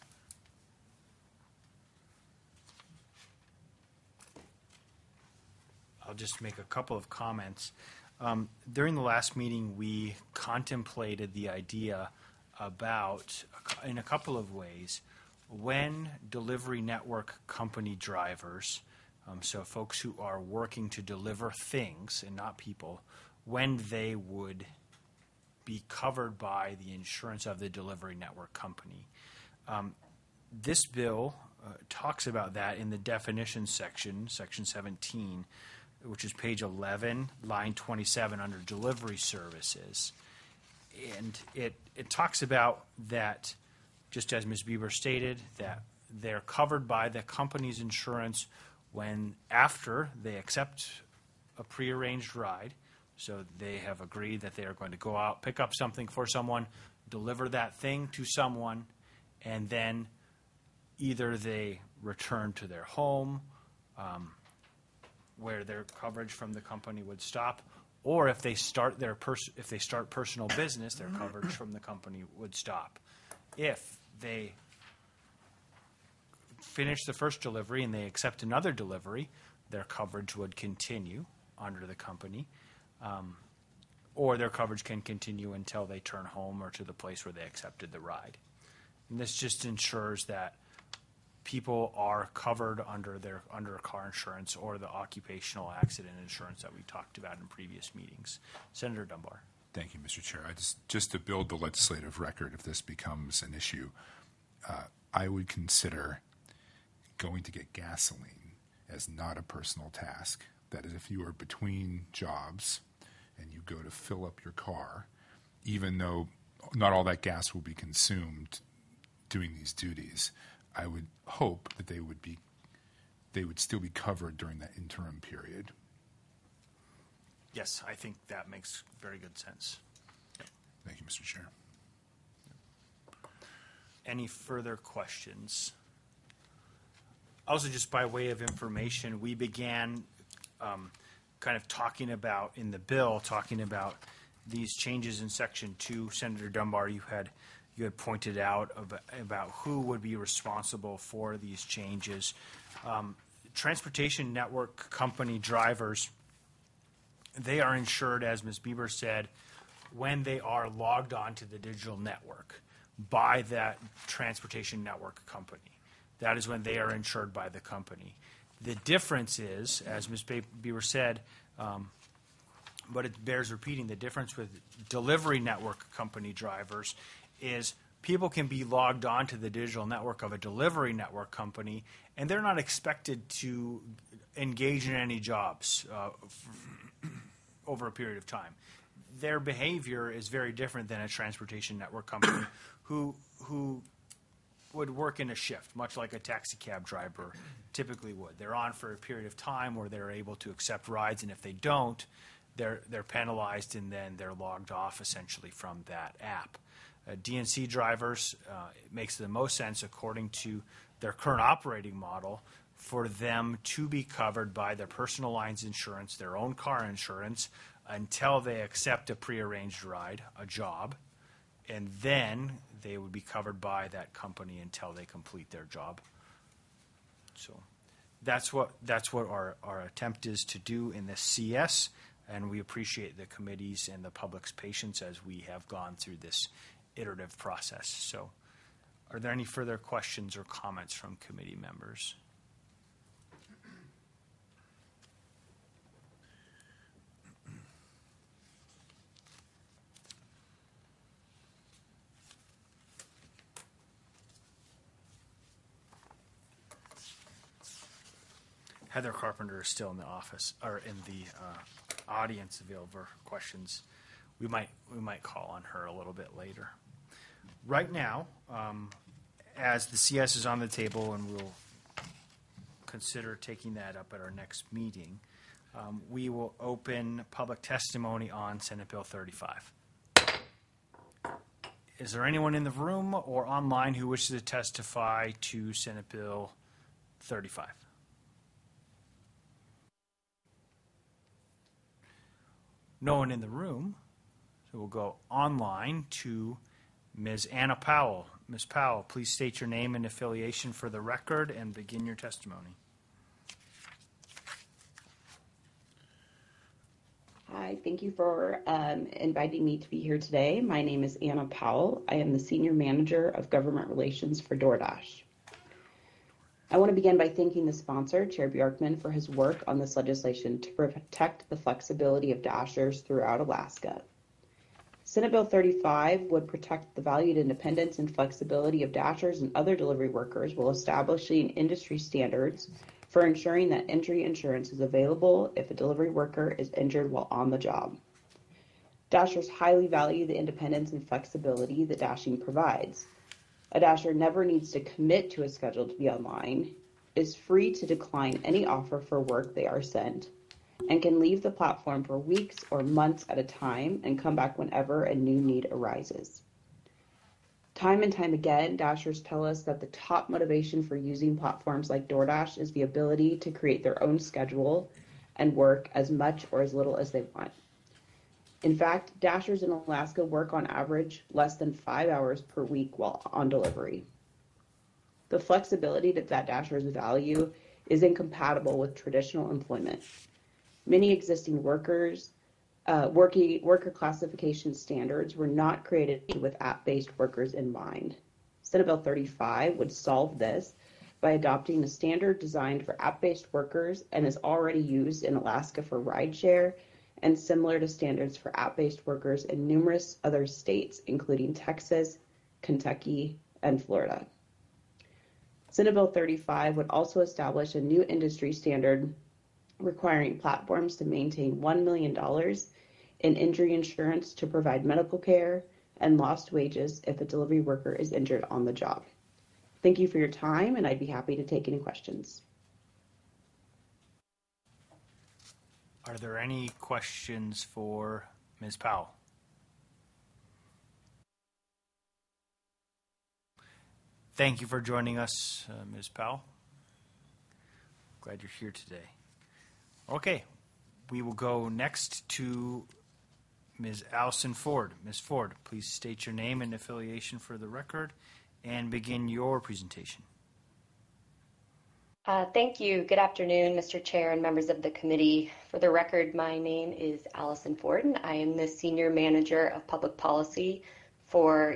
I'll just make a couple of comments. During the last meeting, we contemplated the idea about, in a couple of ways, when delivery network company drivers, so folks who are working to deliver things and not people, when they would be covered by the insurance of the delivery network company. This bill talks about that in the definitions section, section 17, which is page 11, line 27, under delivery services. And it talks about that, just as Ms. Bieber stated, that they're covered by the company's insurance when after they accept a prearranged ride. So they have agreed that they are going to go out, pick up something for someone, deliver that thing to someone, and then either they return to their home where their coverage from the company would stop, or if they start personal business, their coverage from the company would stop. If they finish the first delivery and they accept another delivery, their coverage would continue under the company, or their coverage can continue until they turn home or to the place where they accepted the ride. And this just ensures that people are covered under car insurance or the occupational accident insurance that we talked about in previous meetings. Senator Dunbar. Thank you, Mr. Chair. Just to build the legislative record, if this becomes an issue, I would consider going to get gasoline as not a personal task. That is, if you are between jobs and you go to fill up your car, even though not all that gas will be consumed doing these duties, I would hope that they would still be covered during that interim period. Yes, I think that makes very good sense. Thank you, Mr. Chair. Any further questions? Also, just by way of information, we began kind of talking about these changes in Section 2. Senator Dunbar, you had pointed out about who would be responsible for these changes. Transportation network company drivers, they are insured, as Ms. Bieber said, when they are logged on to the digital network by that transportation network company. That is when they are insured by the company. The difference is, as Ms. Bieber said, but it bears repeating, the difference with delivery network company drivers is people can be logged on to the digital network of a delivery network company, and they're not expected to engage in any jobs over a period of time. Their behavior is very different than a transportation network company who would work in a shift, much like a taxi cab driver typically would. They're on for a period of time where they're able to accept rides, and if they don't, they're penalized, and then they're logged off essentially from that app. DNC drivers, it makes the most sense, according to their current operating model for them to be covered by their personal lines insurance, their own car insurance, until they accept a prearranged ride, a job, and then they would be covered by that company until they complete their job. So that's what our attempt is to do in this CS, and we appreciate the committee's and the public's patience as we have gone through this iterative process. So are there any further questions or comments from committee members? Heather Carpenter is still in the office or in the audience available for questions. We might call on her a little bit later. Right now, as the CS is on the table, and we'll consider taking that up at our next meeting, we will open public testimony on Senate Bill 35. Is there anyone in the room or online who wishes to testify to Senate Bill 35? No one in the room, so we'll go online to Ms. Anna Powell. Ms. Powell, please state your name and affiliation for the record and begin your testimony. Hi, thank you for inviting me to be here today. My name is Anna Powell. I am the Senior Manager of Government Relations for DoorDash. I want to begin by thanking the sponsor, Chair Bjorkman, for his work on this legislation to protect the flexibility of Dashers throughout Alaska. Senate Bill 35 would protect the valued independence and flexibility of Dashers and other delivery workers while establishing industry standards for ensuring that injury insurance is available if a delivery worker is injured while on the job. Dashers highly value the independence and flexibility that dashing provides. A Dasher never needs to commit to a schedule to be online, is free to decline any offer for work they are sent, and can leave the platform for weeks or months at a time and come back whenever a new need arises. Time and time again, Dashers tell us that the top motivation for using platforms like DoorDash is the ability to create their own schedule and work as much or as little as they want. In fact, Dashers in Alaska work on average less than 5 hours per week while on delivery. The flexibility that Dashers value is incompatible with traditional employment. Many existing worker classification standards were not created with app-based workers in mind. Senate Bill 35 would solve this by adopting a standard designed for app-based workers and is already used in Alaska for rideshare and similar to standards for app-based workers in numerous other states, including Texas, Kentucky, and Florida. Senate Bill 35 would also establish a new industry standard requiring platforms to maintain $1 million in injury insurance to provide medical care and lost wages if a delivery worker is injured on the job. Thank you for your time, and I'd be happy to take any questions. Are there any questions for Ms. Powell? Thank you for joining us, Ms. Powell. Glad you're here today. Okay, we will go next to Ms. Allison Ford. Ms. Ford, please state your name and affiliation for the record and begin your presentation. Thank you. Good afternoon, Mr. Chair and members of the committee. For the record, my name is Allison Ford, and I am the Senior Manager of Public Policy for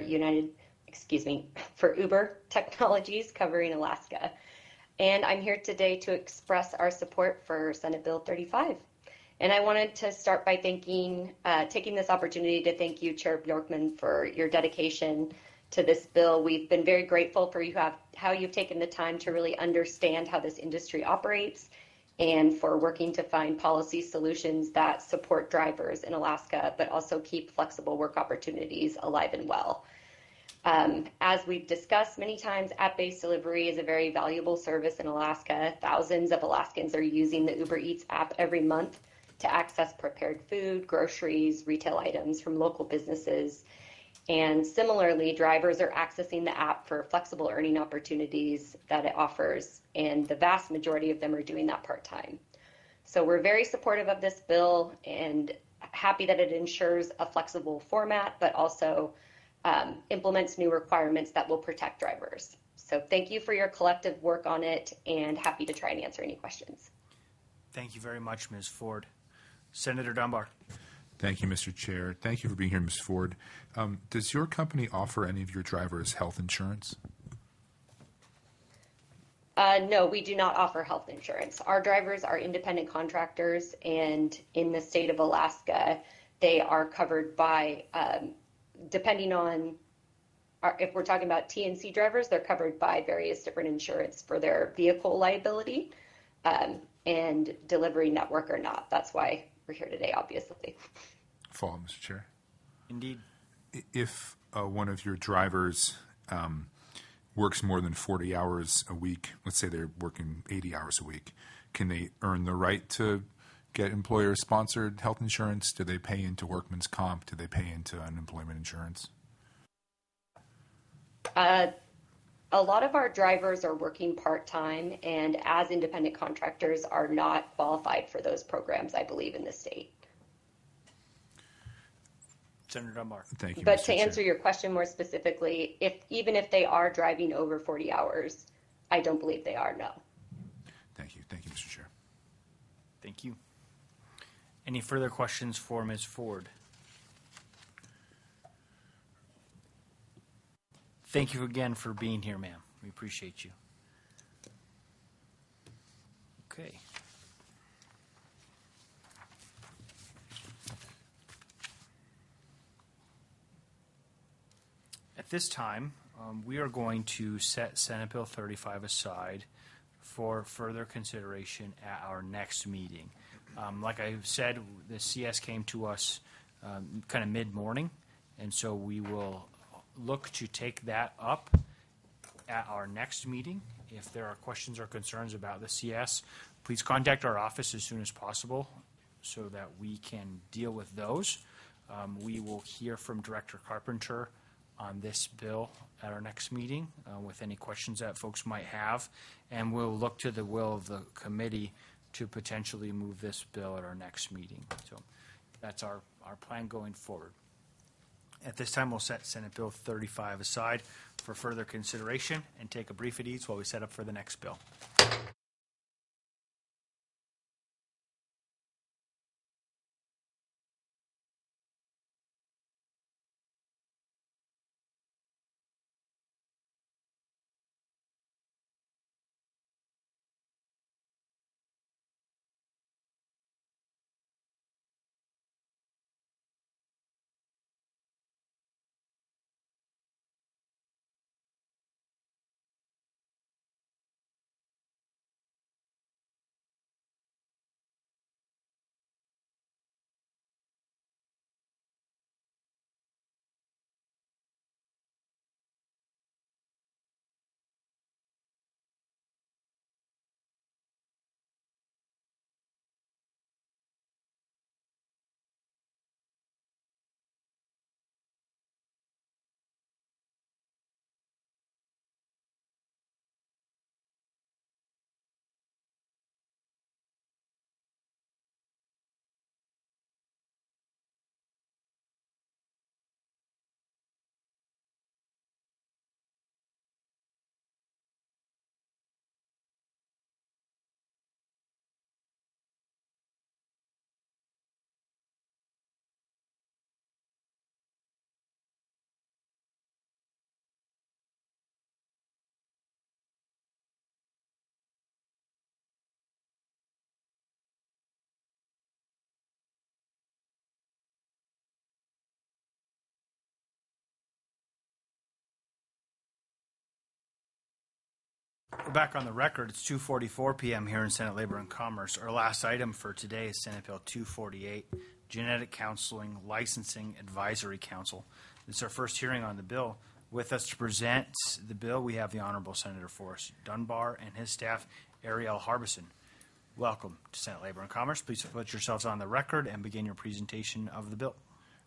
Uber Technologies covering Alaska. And I'm here today to express our support for Senate Bill 35. And I wanted to start by taking this opportunity to thank you, Chair Bjorkman, for your dedication to this bill. We've been very grateful for how you've taken the time to really understand how this industry operates and for working to find policy solutions that support drivers in Alaska, but also keep flexible work opportunities alive and well. As we've discussed many times, app-based delivery is a very valuable service in Alaska. Thousands of Alaskans are using the Uber Eats app every month to access prepared food, groceries, retail items from local businesses. And similarly, drivers are accessing the app for flexible earning opportunities that it offers, and the vast majority of them are doing that part-time. So we're very supportive of this bill and happy that it ensures a flexible format, but also implements new requirements that will protect drivers. So thank you for your collective work on it, and happy to try and answer any questions. Thank you very much, Ms. Ford. Senator Dunbar. Thank you, Mr. Chair. Thank you for being here, Ms. Ford. Does your company offer any of your drivers health insurance? No, we do not offer health insurance. Our drivers are independent contractors, and in the state of Alaska, they are covered by, depending on, if we're talking about TNC drivers, they're covered by various different insurance for their vehicle liability and delivery network or not. That's why we're here today, obviously. Follow, Mr. Chair. Indeed. If one of your drivers works more than 40 hours a week, let's say they're working 80 hours a week, can they earn the right to get employer-sponsored health insurance? Do they pay into workman's comp? Do they pay into unemployment insurance? A lot of our drivers are working part-time, and as independent contractors are not qualified for those programs, I believe, in the state. Senator Dunbar. Thank you, But Mr. to answer Chair. your question more specifically, even if they are driving over 40 hours, I don't believe they are, no. Thank you. Thank you, Mr. Chair. Thank you. Any further questions for Ms. Ford? Thank you again for being here, ma'am. We appreciate you. Okay. At this time, we are going to set Senate Bill 35 aside for further consideration at our next meeting. Like I said, the CS came to us kind of mid-morning, and so we will look to take that up at our next meeting. If there are questions or concerns about the CS, please contact our office as soon as possible so that we can deal with those. We will hear from Director Carpenter on this bill at our next meeting with any questions that folks might have, and we'll look to the will of the committee to potentially move this bill at our next meeting. So that's our plan going forward. At this time, we'll set Senate Bill 35 aside for further consideration and take a brief at ease while we set up for the next bill. We're back on the record. It's 2:44 p.m. here in Senate Labor and Commerce. Our last item for today is Senate Bill 248, Genetic Counseling Licensing Advisory Council. This is our first hearing on the bill. With us to present the bill, we have the Honorable Senator Forrest Dunbar and his staff, Ariel Harbison. Welcome to Senate Labor and Commerce. Please put yourselves on the record and begin your presentation of the bill.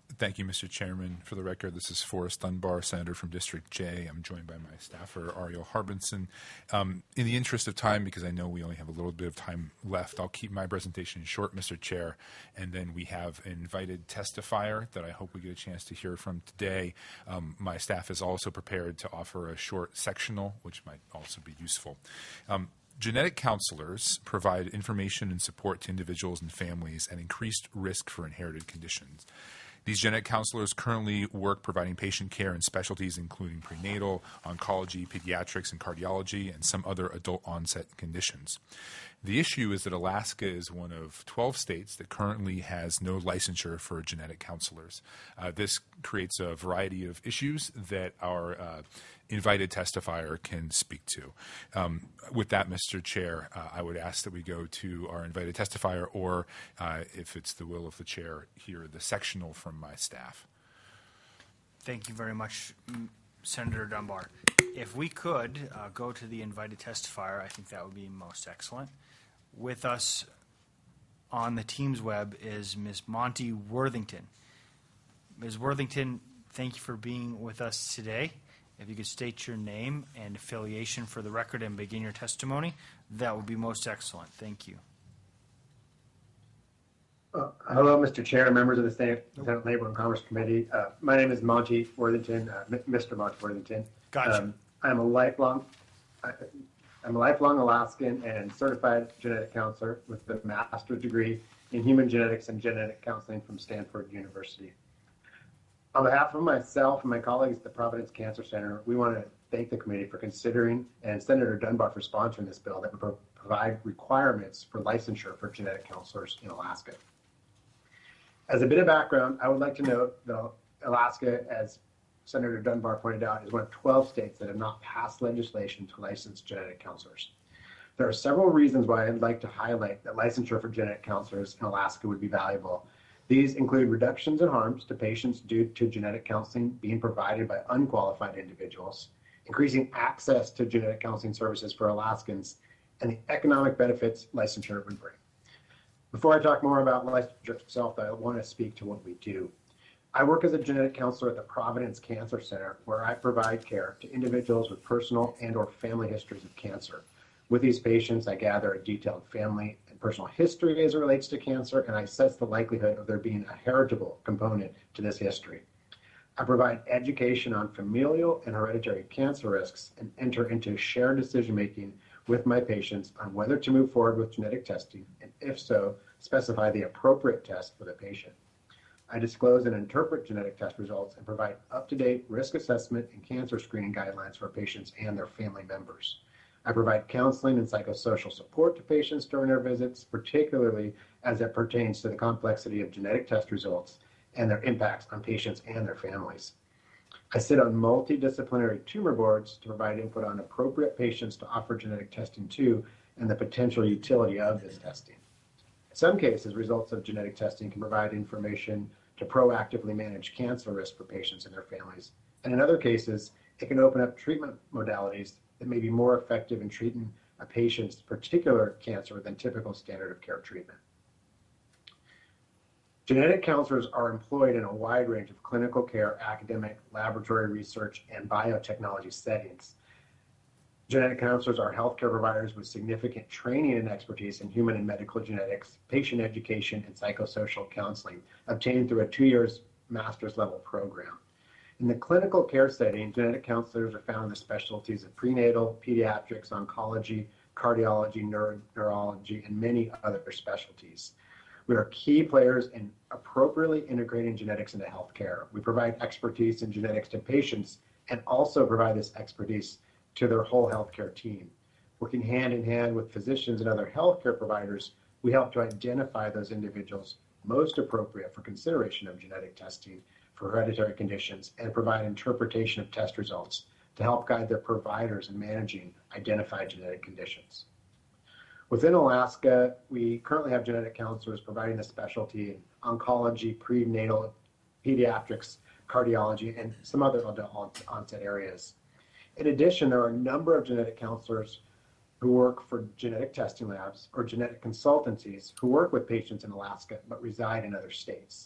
Thank you, Mr. Chairman. For the record, this is Forrest Dunbar, Senator from District J. I'm joined by my staffer, Ariel Harbinson. In the interest of time, because I know we only have a little bit of time left, I'll keep my presentation short, Mr. Chair, and then we have an invited testifier that I hope we get a chance to hear from today. My staff is also prepared to offer a short sectional, which might also be useful. Genetic counselors provide information and support to individuals and families at increased risk for inherited conditions. These genetic counselors currently work providing patient care in specialties including prenatal, oncology, pediatrics, and cardiology, and some other adult onset conditions. The issue is that Alaska is one of 12 states that currently has no licensure for genetic counselors. This creates a variety of issues that our invited testifier can speak to. With that, Mr. Chair, I would ask that we go to our invited testifier, or if it's the will of the chair, hear the sectional from my staff. Thank you very much, Senator Dunbar. If we could go to the invited testifier, I think that would be most excellent. With us on the Teams web is Ms. Monty Worthington. Ms. Worthington, thank you for being with us today. If you could state your name and affiliation for the record and begin your testimony, that would be most excellent. Thank you. Hello, Mr. Chair, members of the Senate Labor and Commerce Committee. My name is Monty Worthington, Mr. Monty Worthington. Gotcha. I'm a lifelong Alaskan and certified genetic counselor with a master's degree in human genetics and genetic counseling from Stanford University. On behalf of myself and my colleagues at the Providence Cancer Center, we want to thank the committee for considering and Senator Dunbar for sponsoring this bill that would provide requirements for licensure for genetic counselors in Alaska. As a bit of background, I would like to note that Alaska, as Senator Dunbar pointed out, is one of 12 states that have not passed legislation to license genetic counselors. There are several reasons why I'd like to highlight that licensure for genetic counselors in Alaska would be valuable. These include reductions in harms to patients due to genetic counseling being provided by unqualified individuals, increasing access to genetic counseling services for Alaskans, and the economic benefits licensure would bring. Before I talk more about licensure itself, I want to speak to what we do. I work as a genetic counselor at the Providence Cancer Center, where I provide care to individuals with personal and/or family histories of cancer. With these patients, I gather a detailed family and personal history as it relates to cancer, and I assess the likelihood of there being a heritable component to this history. I provide education on familial and hereditary cancer risks and enter into shared decision-making with my patients on whether to move forward with genetic testing, and if so, specify the appropriate test for the patient. I disclose and interpret genetic test results and provide up-to-date risk assessment and cancer screening guidelines for patients and their family members. I provide counseling and psychosocial support to patients during their visits, particularly as it pertains to the complexity of genetic test results and their impacts on patients and their families. I sit on multidisciplinary tumor boards to provide input on appropriate patients to offer genetic testing to and the potential utility of this testing. In some cases, results of genetic testing can provide information to proactively manage cancer risk for patients and their families. And in other cases, it can open up treatment modalities that may be more effective in treating a patient's particular cancer than typical standard of care treatment. Genetic counselors are employed in a wide range of clinical care, academic, laboratory research, and biotechnology settings. Genetic counselors are healthcare providers with significant training and expertise in human and medical genetics, patient education, and psychosocial counseling, obtained through a 2-year master's level program. In the clinical care setting, genetic counselors are found in the specialties of prenatal, pediatrics, oncology, cardiology, neurology, and many other specialties. We are key players in appropriately integrating genetics into healthcare. We provide expertise in genetics to patients and also provide this expertise to their whole healthcare team. Working hand in hand with physicians and other healthcare providers, we help to identify those individuals most appropriate for consideration of genetic testing for hereditary conditions and provide interpretation of test results to help guide their providers in managing identified genetic conditions. Within Alaska, we currently have genetic counselors providing the specialty in oncology, prenatal, pediatrics, cardiology, and some other adult onset areas. In addition, there are a number of genetic counselors who work for genetic testing labs or genetic consultancies who work with patients in Alaska but reside in other states.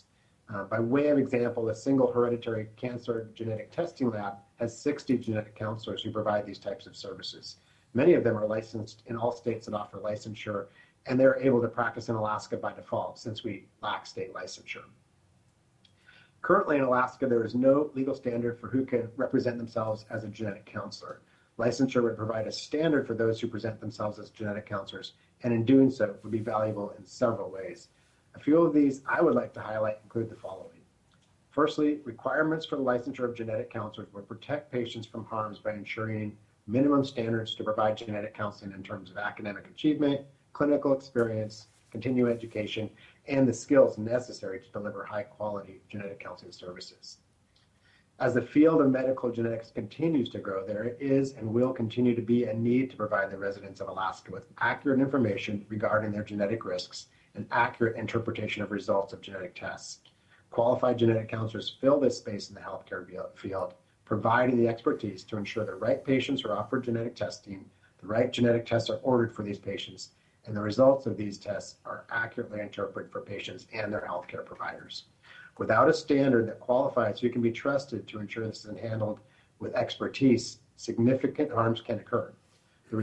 By way of example, a single hereditary cancer genetic testing lab has 60 genetic counselors who provide these types of services. Many of them are licensed in all states that offer licensure, and they're able to practice in Alaska by default since we lack state licensure. Currently in Alaska, there is no legal standard for who can represent themselves as a genetic counselor. Licensure would provide a standard for those who present themselves as genetic counselors, and in doing so would be valuable in several ways. A few of these I would like to highlight include the following. Firstly, requirements for the licensure of genetic counselors would protect patients from harms by ensuring minimum standards to provide genetic counseling in terms of academic achievement, clinical experience, continuing education, and the skills necessary to deliver high-quality genetic counseling services. As the field of medical genetics continues to grow, there is and will continue to be a need to provide the residents of Alaska with accurate information regarding their genetic risks and accurate interpretation of results of genetic tests. Qualified genetic counselors fill this space in the healthcare field, providing the expertise to ensure the right patients are offered genetic testing, the right genetic tests are ordered for these patients, and the results of these tests are accurately interpreted for patients and their healthcare providers. Without a standard that qualifies who can be trusted to ensure this is handled with expertise, significant harms can occur. The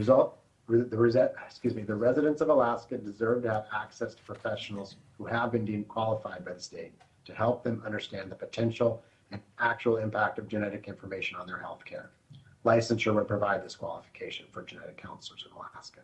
residents of Alaska deserve to have access to professionals who have been deemed qualified by the state to help them understand the potential and actual impact of genetic information on their health care. Licensure would provide this qualification for genetic counselors in Alaska.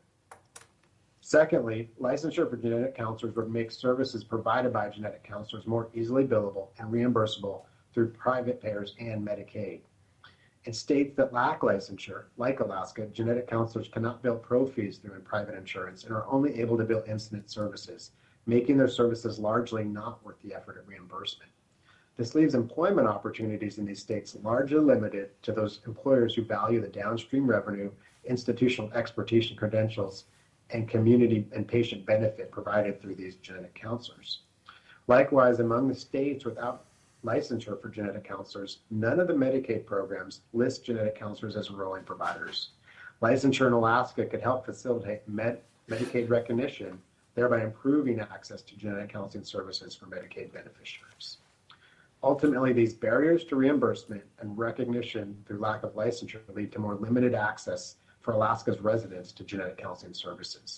Secondly, licensure for genetic counselors would make services provided by genetic counselors more easily billable and reimbursable through private payers and Medicaid. In states that lack licensure, like Alaska, genetic counselors cannot bill pro fees through private insurance and are only able to bill incident services, making their services largely not worth the effort of reimbursement. This leaves employment opportunities in these states largely limited to those employers who value the downstream revenue, institutional expertise and credentials, and community and patient benefit provided through these genetic counselors. Likewise, among the states without licensure for genetic counselors, none of the Medicaid programs list genetic counselors as enrolling providers. Licensure in Alaska could help facilitate Medicaid recognition, thereby improving access to genetic counseling services for Medicaid beneficiaries. Ultimately, these barriers to reimbursement and recognition through lack of licensure lead to more limited access for Alaska's residents to genetic counseling services.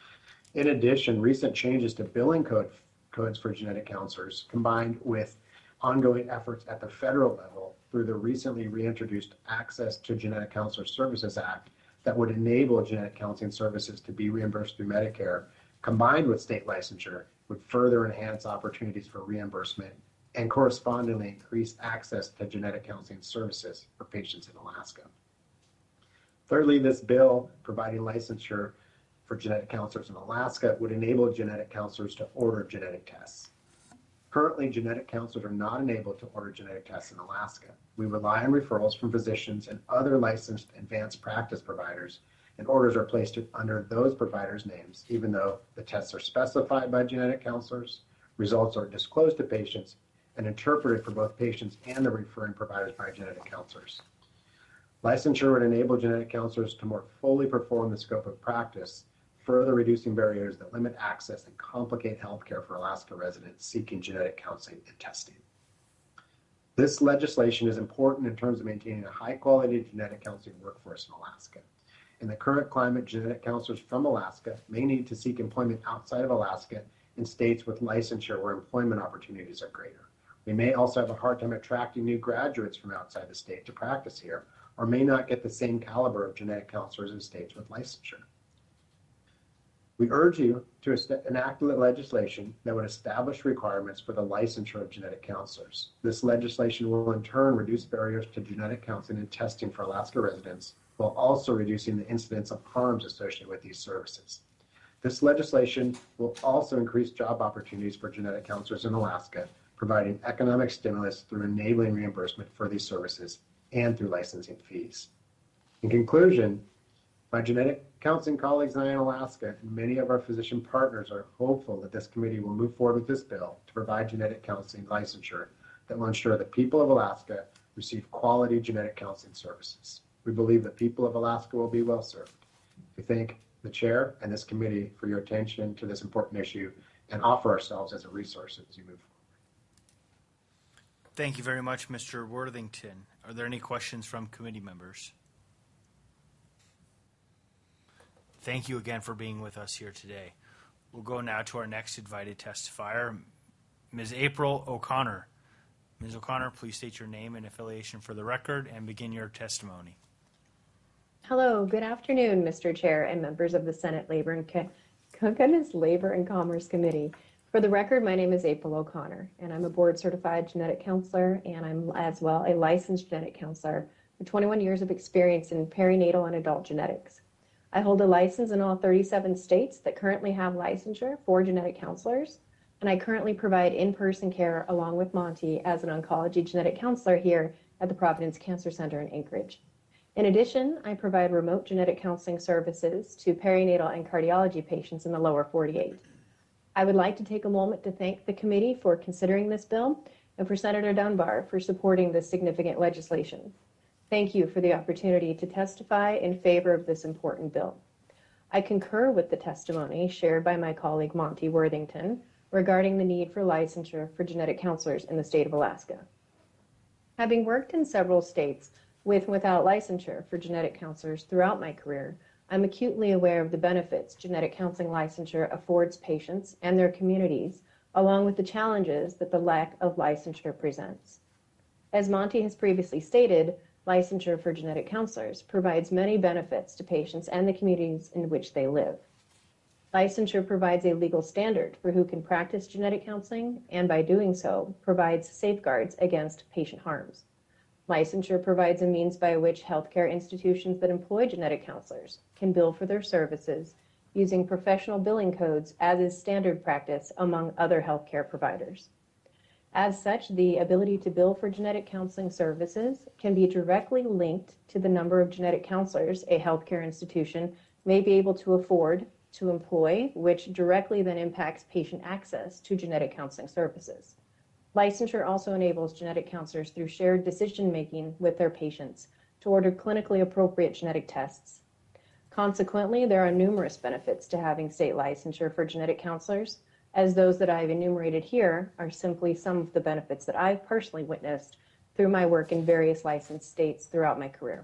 In addition, recent changes to billing codes for genetic counselors, combined with ongoing efforts at the federal level through the recently reintroduced Access to Genetic Counselor Services Act that would enable genetic counseling services to be reimbursed through Medicare, combined with state licensure, would further enhance opportunities for reimbursement and correspondingly increase access to genetic counseling services for patients in Alaska. Thirdly, this bill providing licensure for genetic counselors in Alaska would enable genetic counselors to order genetic tests. Currently, genetic counselors are not enabled to order genetic tests in Alaska. We rely on referrals from physicians and other licensed advanced practice providers, and orders are placed under those providers' names, even though the tests are specified by genetic counselors, results are disclosed to patients, and interpreted for both patients and the referring providers by genetic counselors. Licensure would enable genetic counselors to more fully perform the scope of practice, further reducing barriers that limit access and complicate healthcare for Alaska residents seeking genetic counseling and testing. This legislation is important in terms of maintaining a high-quality genetic counseling workforce in Alaska. In the current climate, genetic counselors from Alaska may need to seek employment outside of Alaska in states with licensure where employment opportunities are greater. We may also have a hard time attracting new graduates from outside the state to practice here, or may not get the same caliber of genetic counselors in states with licensure. We urge you to enact legislation that would establish requirements for the licensure of genetic counselors. This legislation will in turn reduce barriers to genetic counseling and testing for Alaska residents, while also reducing the incidence of harms associated with these services. This legislation will also increase job opportunities for genetic counselors in Alaska, providing economic stimulus through enabling reimbursement for these services and through licensing fees. In conclusion, my genetic counseling colleagues and I in Alaska and many of our physician partners are hopeful that this committee will move forward with this bill to provide genetic counseling licensure that will ensure that people of Alaska receive quality genetic counseling services. We believe that people of Alaska will be well served. We thank the chair and this committee for your attention to this important issue and offer ourselves as a resource as you move forward. Thank you very much, Mr. Worthington. Are there any questions from committee members? Thank you again for being with us here today. We'll go now to our next invited testifier, Ms. April O'Connor. Ms. O'Connor, please state your name and affiliation for the record and begin your testimony. Hello, good afternoon, Mr. Chair and members of the Senate Labor and Commerce Committee. For the record, my name is April O'Connor, and I'm a board-certified genetic counselor, and I'm as well a licensed genetic counselor with 21 years of experience in perinatal and adult genetics. I hold a license in all 37 states that currently have licensure for genetic counselors, and I currently provide in-person care along with Monty as an oncology genetic counselor here at the Providence Cancer Center in Anchorage. In addition, I provide remote genetic counseling services to perinatal and cardiology patients in the lower 48. I would like to take a moment to thank the committee for considering this bill and for Senator Dunbar for supporting this significant legislation. Thank you for the opportunity to testify in favor of this important bill. I concur with the testimony shared by my colleague Monty Worthington regarding the need for licensure for genetic counselors in the state of Alaska. Having worked in several states with and without licensure for genetic counselors throughout my career, I'm acutely aware of the benefits genetic counseling licensure affords patients and their communities, along with the challenges that the lack of licensure presents. As Monty has previously stated, licensure for genetic counselors provides many benefits to patients and the communities in which they live. Licensure provides a legal standard for who can practice genetic counseling, and by doing so, provides safeguards against patient harms. Licensure provides a means by which healthcare institutions that employ genetic counselors can bill for their services using professional billing codes as is standard practice among other healthcare providers. As such, the ability to bill for genetic counseling services can be directly linked to the number of genetic counselors a healthcare institution may be able to afford to employ, which directly then impacts patient access to genetic counseling services. Licensure also enables genetic counselors through shared decision-making with their patients to order clinically appropriate genetic tests. Consequently, there are numerous benefits to having state licensure for genetic counselors, as those that I've enumerated here are simply some of the benefits that I've personally witnessed through my work in various licensed states throughout my career.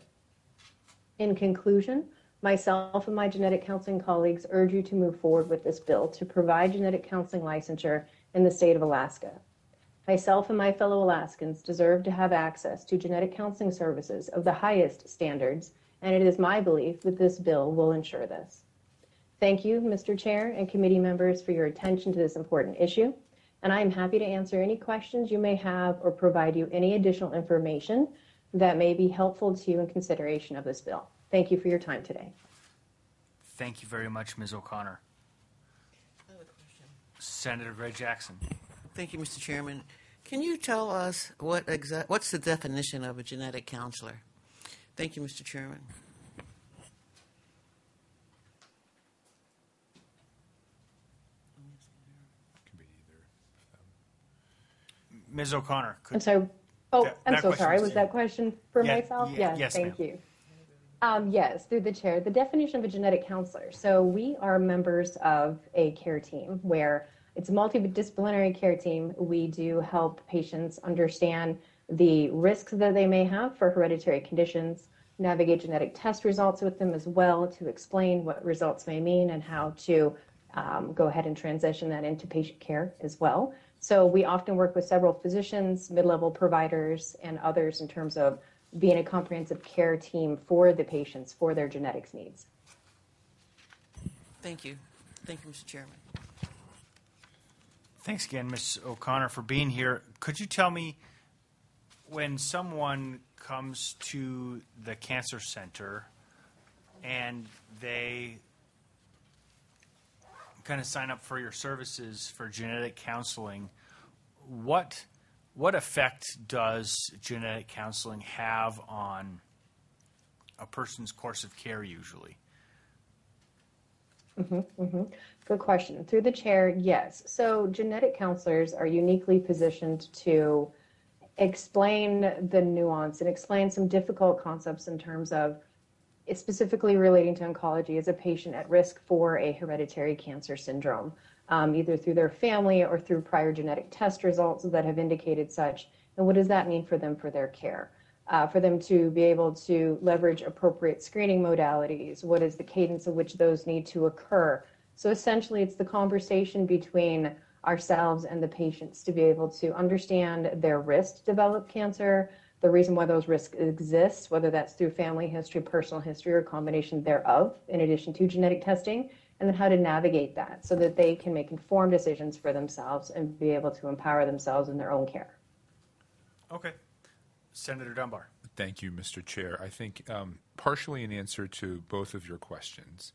In conclusion, myself and my genetic counseling colleagues urge you to move forward with this bill to provide genetic counseling licensure in the state of Alaska. Myself and my fellow Alaskans deserve to have access to genetic counseling services of the highest standards, and it is my belief that this bill will ensure this. Thank you, Mr. Chair and committee members, for your attention to this important issue, and I am happy to answer any questions you may have or provide you any additional information that may be helpful to you in consideration of this bill. Thank you for your time today. Thank you very much, Ms. O'Connor. I have a question. Senator Greg Jackson. Thank you, Mr. Chairman. Can you tell us what's the definition of a genetic counselor? Thank you, Mr. Chairman. Ms. O'Connor. I'm sorry. Oh, That I'm so question sorry. was Was to that question for Yeah, myself? yeah, yes, thank ma'am. you. Yes, through the chair. The definition of a genetic counselor. So we are members of a care team where it's a multidisciplinary care team. We do help patients understand the risks that they may have for hereditary conditions, navigate genetic test results with them as well to explain what results may mean and how to go ahead and transition that into patient care as well. So we often work with several physicians, mid-level providers, and others in terms of being a comprehensive care team for the patients for their genetics needs. Thank you. Thank you, Mr. Chairman. Thanks again, Ms. O'Connor, for being here. Could you tell me, when someone comes to the cancer center and they kind of sign up for your services for genetic counseling, what effect does genetic counseling have on a person's course of care usually? Good question. Through the chair, yes. So genetic counselors are uniquely positioned to explain the nuance and explain some difficult concepts in terms of specifically relating to oncology as a patient at risk for a hereditary cancer syndrome, either through their family or through prior genetic test results that have indicated such, And what does that mean for them for their care? For them to be able to leverage appropriate screening modalities? What is the cadence of which those need to occur? So essentially, it's the conversation between ourselves and the patients to be able to understand their risk to develop cancer, the reason why those risks exist, whether that's through family history, personal history, or a combination thereof, in addition to genetic testing, and then how to navigate that so that they can make informed decisions for themselves and be able to empower themselves in their own care. Okay. Senator Dunbar. Thank you, Mr. Chair. I think partially in answer to both of your questions,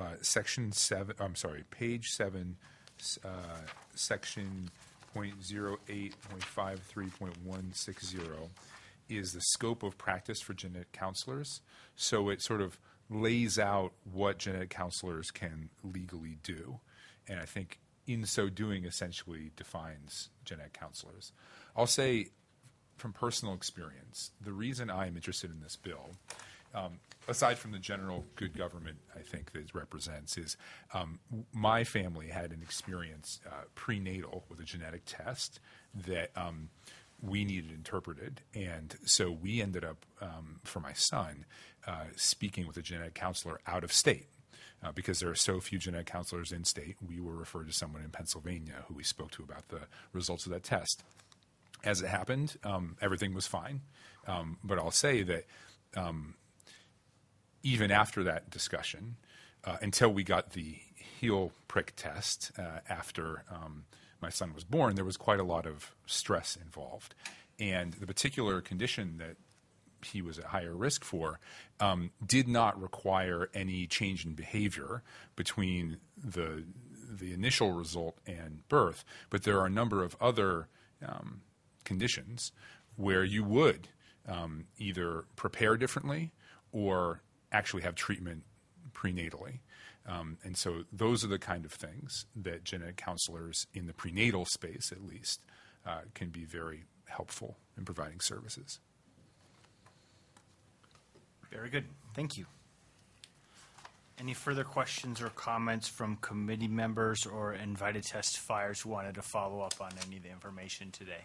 page 7, section 0.08.53.160 is the scope of practice for genetic counselors. So it sort of lays out what genetic counselors can legally do. And I think in so doing essentially defines genetic counselors. I'll say from personal experience, the reason I'm interested in this bill, aside from the general good government I think that it represents, is my family had an experience prenatal with a genetic test that we needed interpreted. And so we ended up, for my son, speaking with a genetic counselor out of state. Because there are so few genetic counselors in state, we were referred to someone in Pennsylvania who we spoke to about the results of that test. As it happened, everything was fine. But I'll say that even after that discussion, until we got the heel prick test after my son was born, there was quite a lot of stress involved. And the particular condition that he was at higher risk for did not require any change in behavior between the initial result and birth. But there are a number of other conditions where you would either prepare differently or actually have treatment prenatally. And so those are the kind of things that genetic counselors in the prenatal space, at least, can be very helpful in providing services. Very good. Thank you. Any further questions or comments from committee members or invited testifiers who wanted to follow up on any of the information today?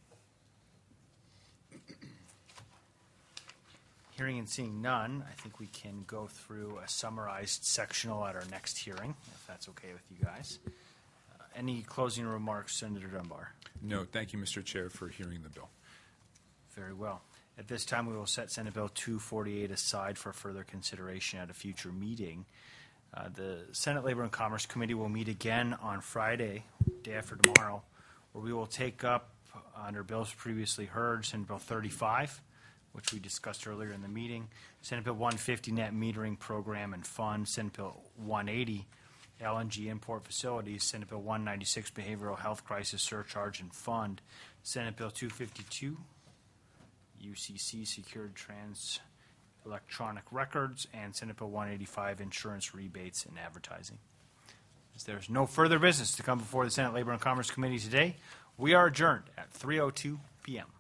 Hearing and seeing none, I think we can go through a summarized sectional at our next hearing, if that's okay with you guys. Any closing remarks, Senator Dunbar? No, thank you, Mr. Chair, for hearing the bill. Very well. At this time, we will set Senate Bill 248 aside for further consideration at a future meeting. The Senate Labor and Commerce Committee will meet again on Friday, day after tomorrow, where we will take up under bills previously heard, Senate Bill 35, which we discussed earlier in the meeting, Senate Bill 150, Net Metering Program and Fund, Senate Bill 180, LNG Import Facilities, Senate Bill 196, Behavioral Health Crisis Surcharge and Fund, Senate Bill 252, UCC Secured Electronic Records, and Senate Bill 185, Insurance Rebates and Advertising. As there's no further business to come before the Senate Labor and Commerce Committee today, we are adjourned at 3:02 p.m.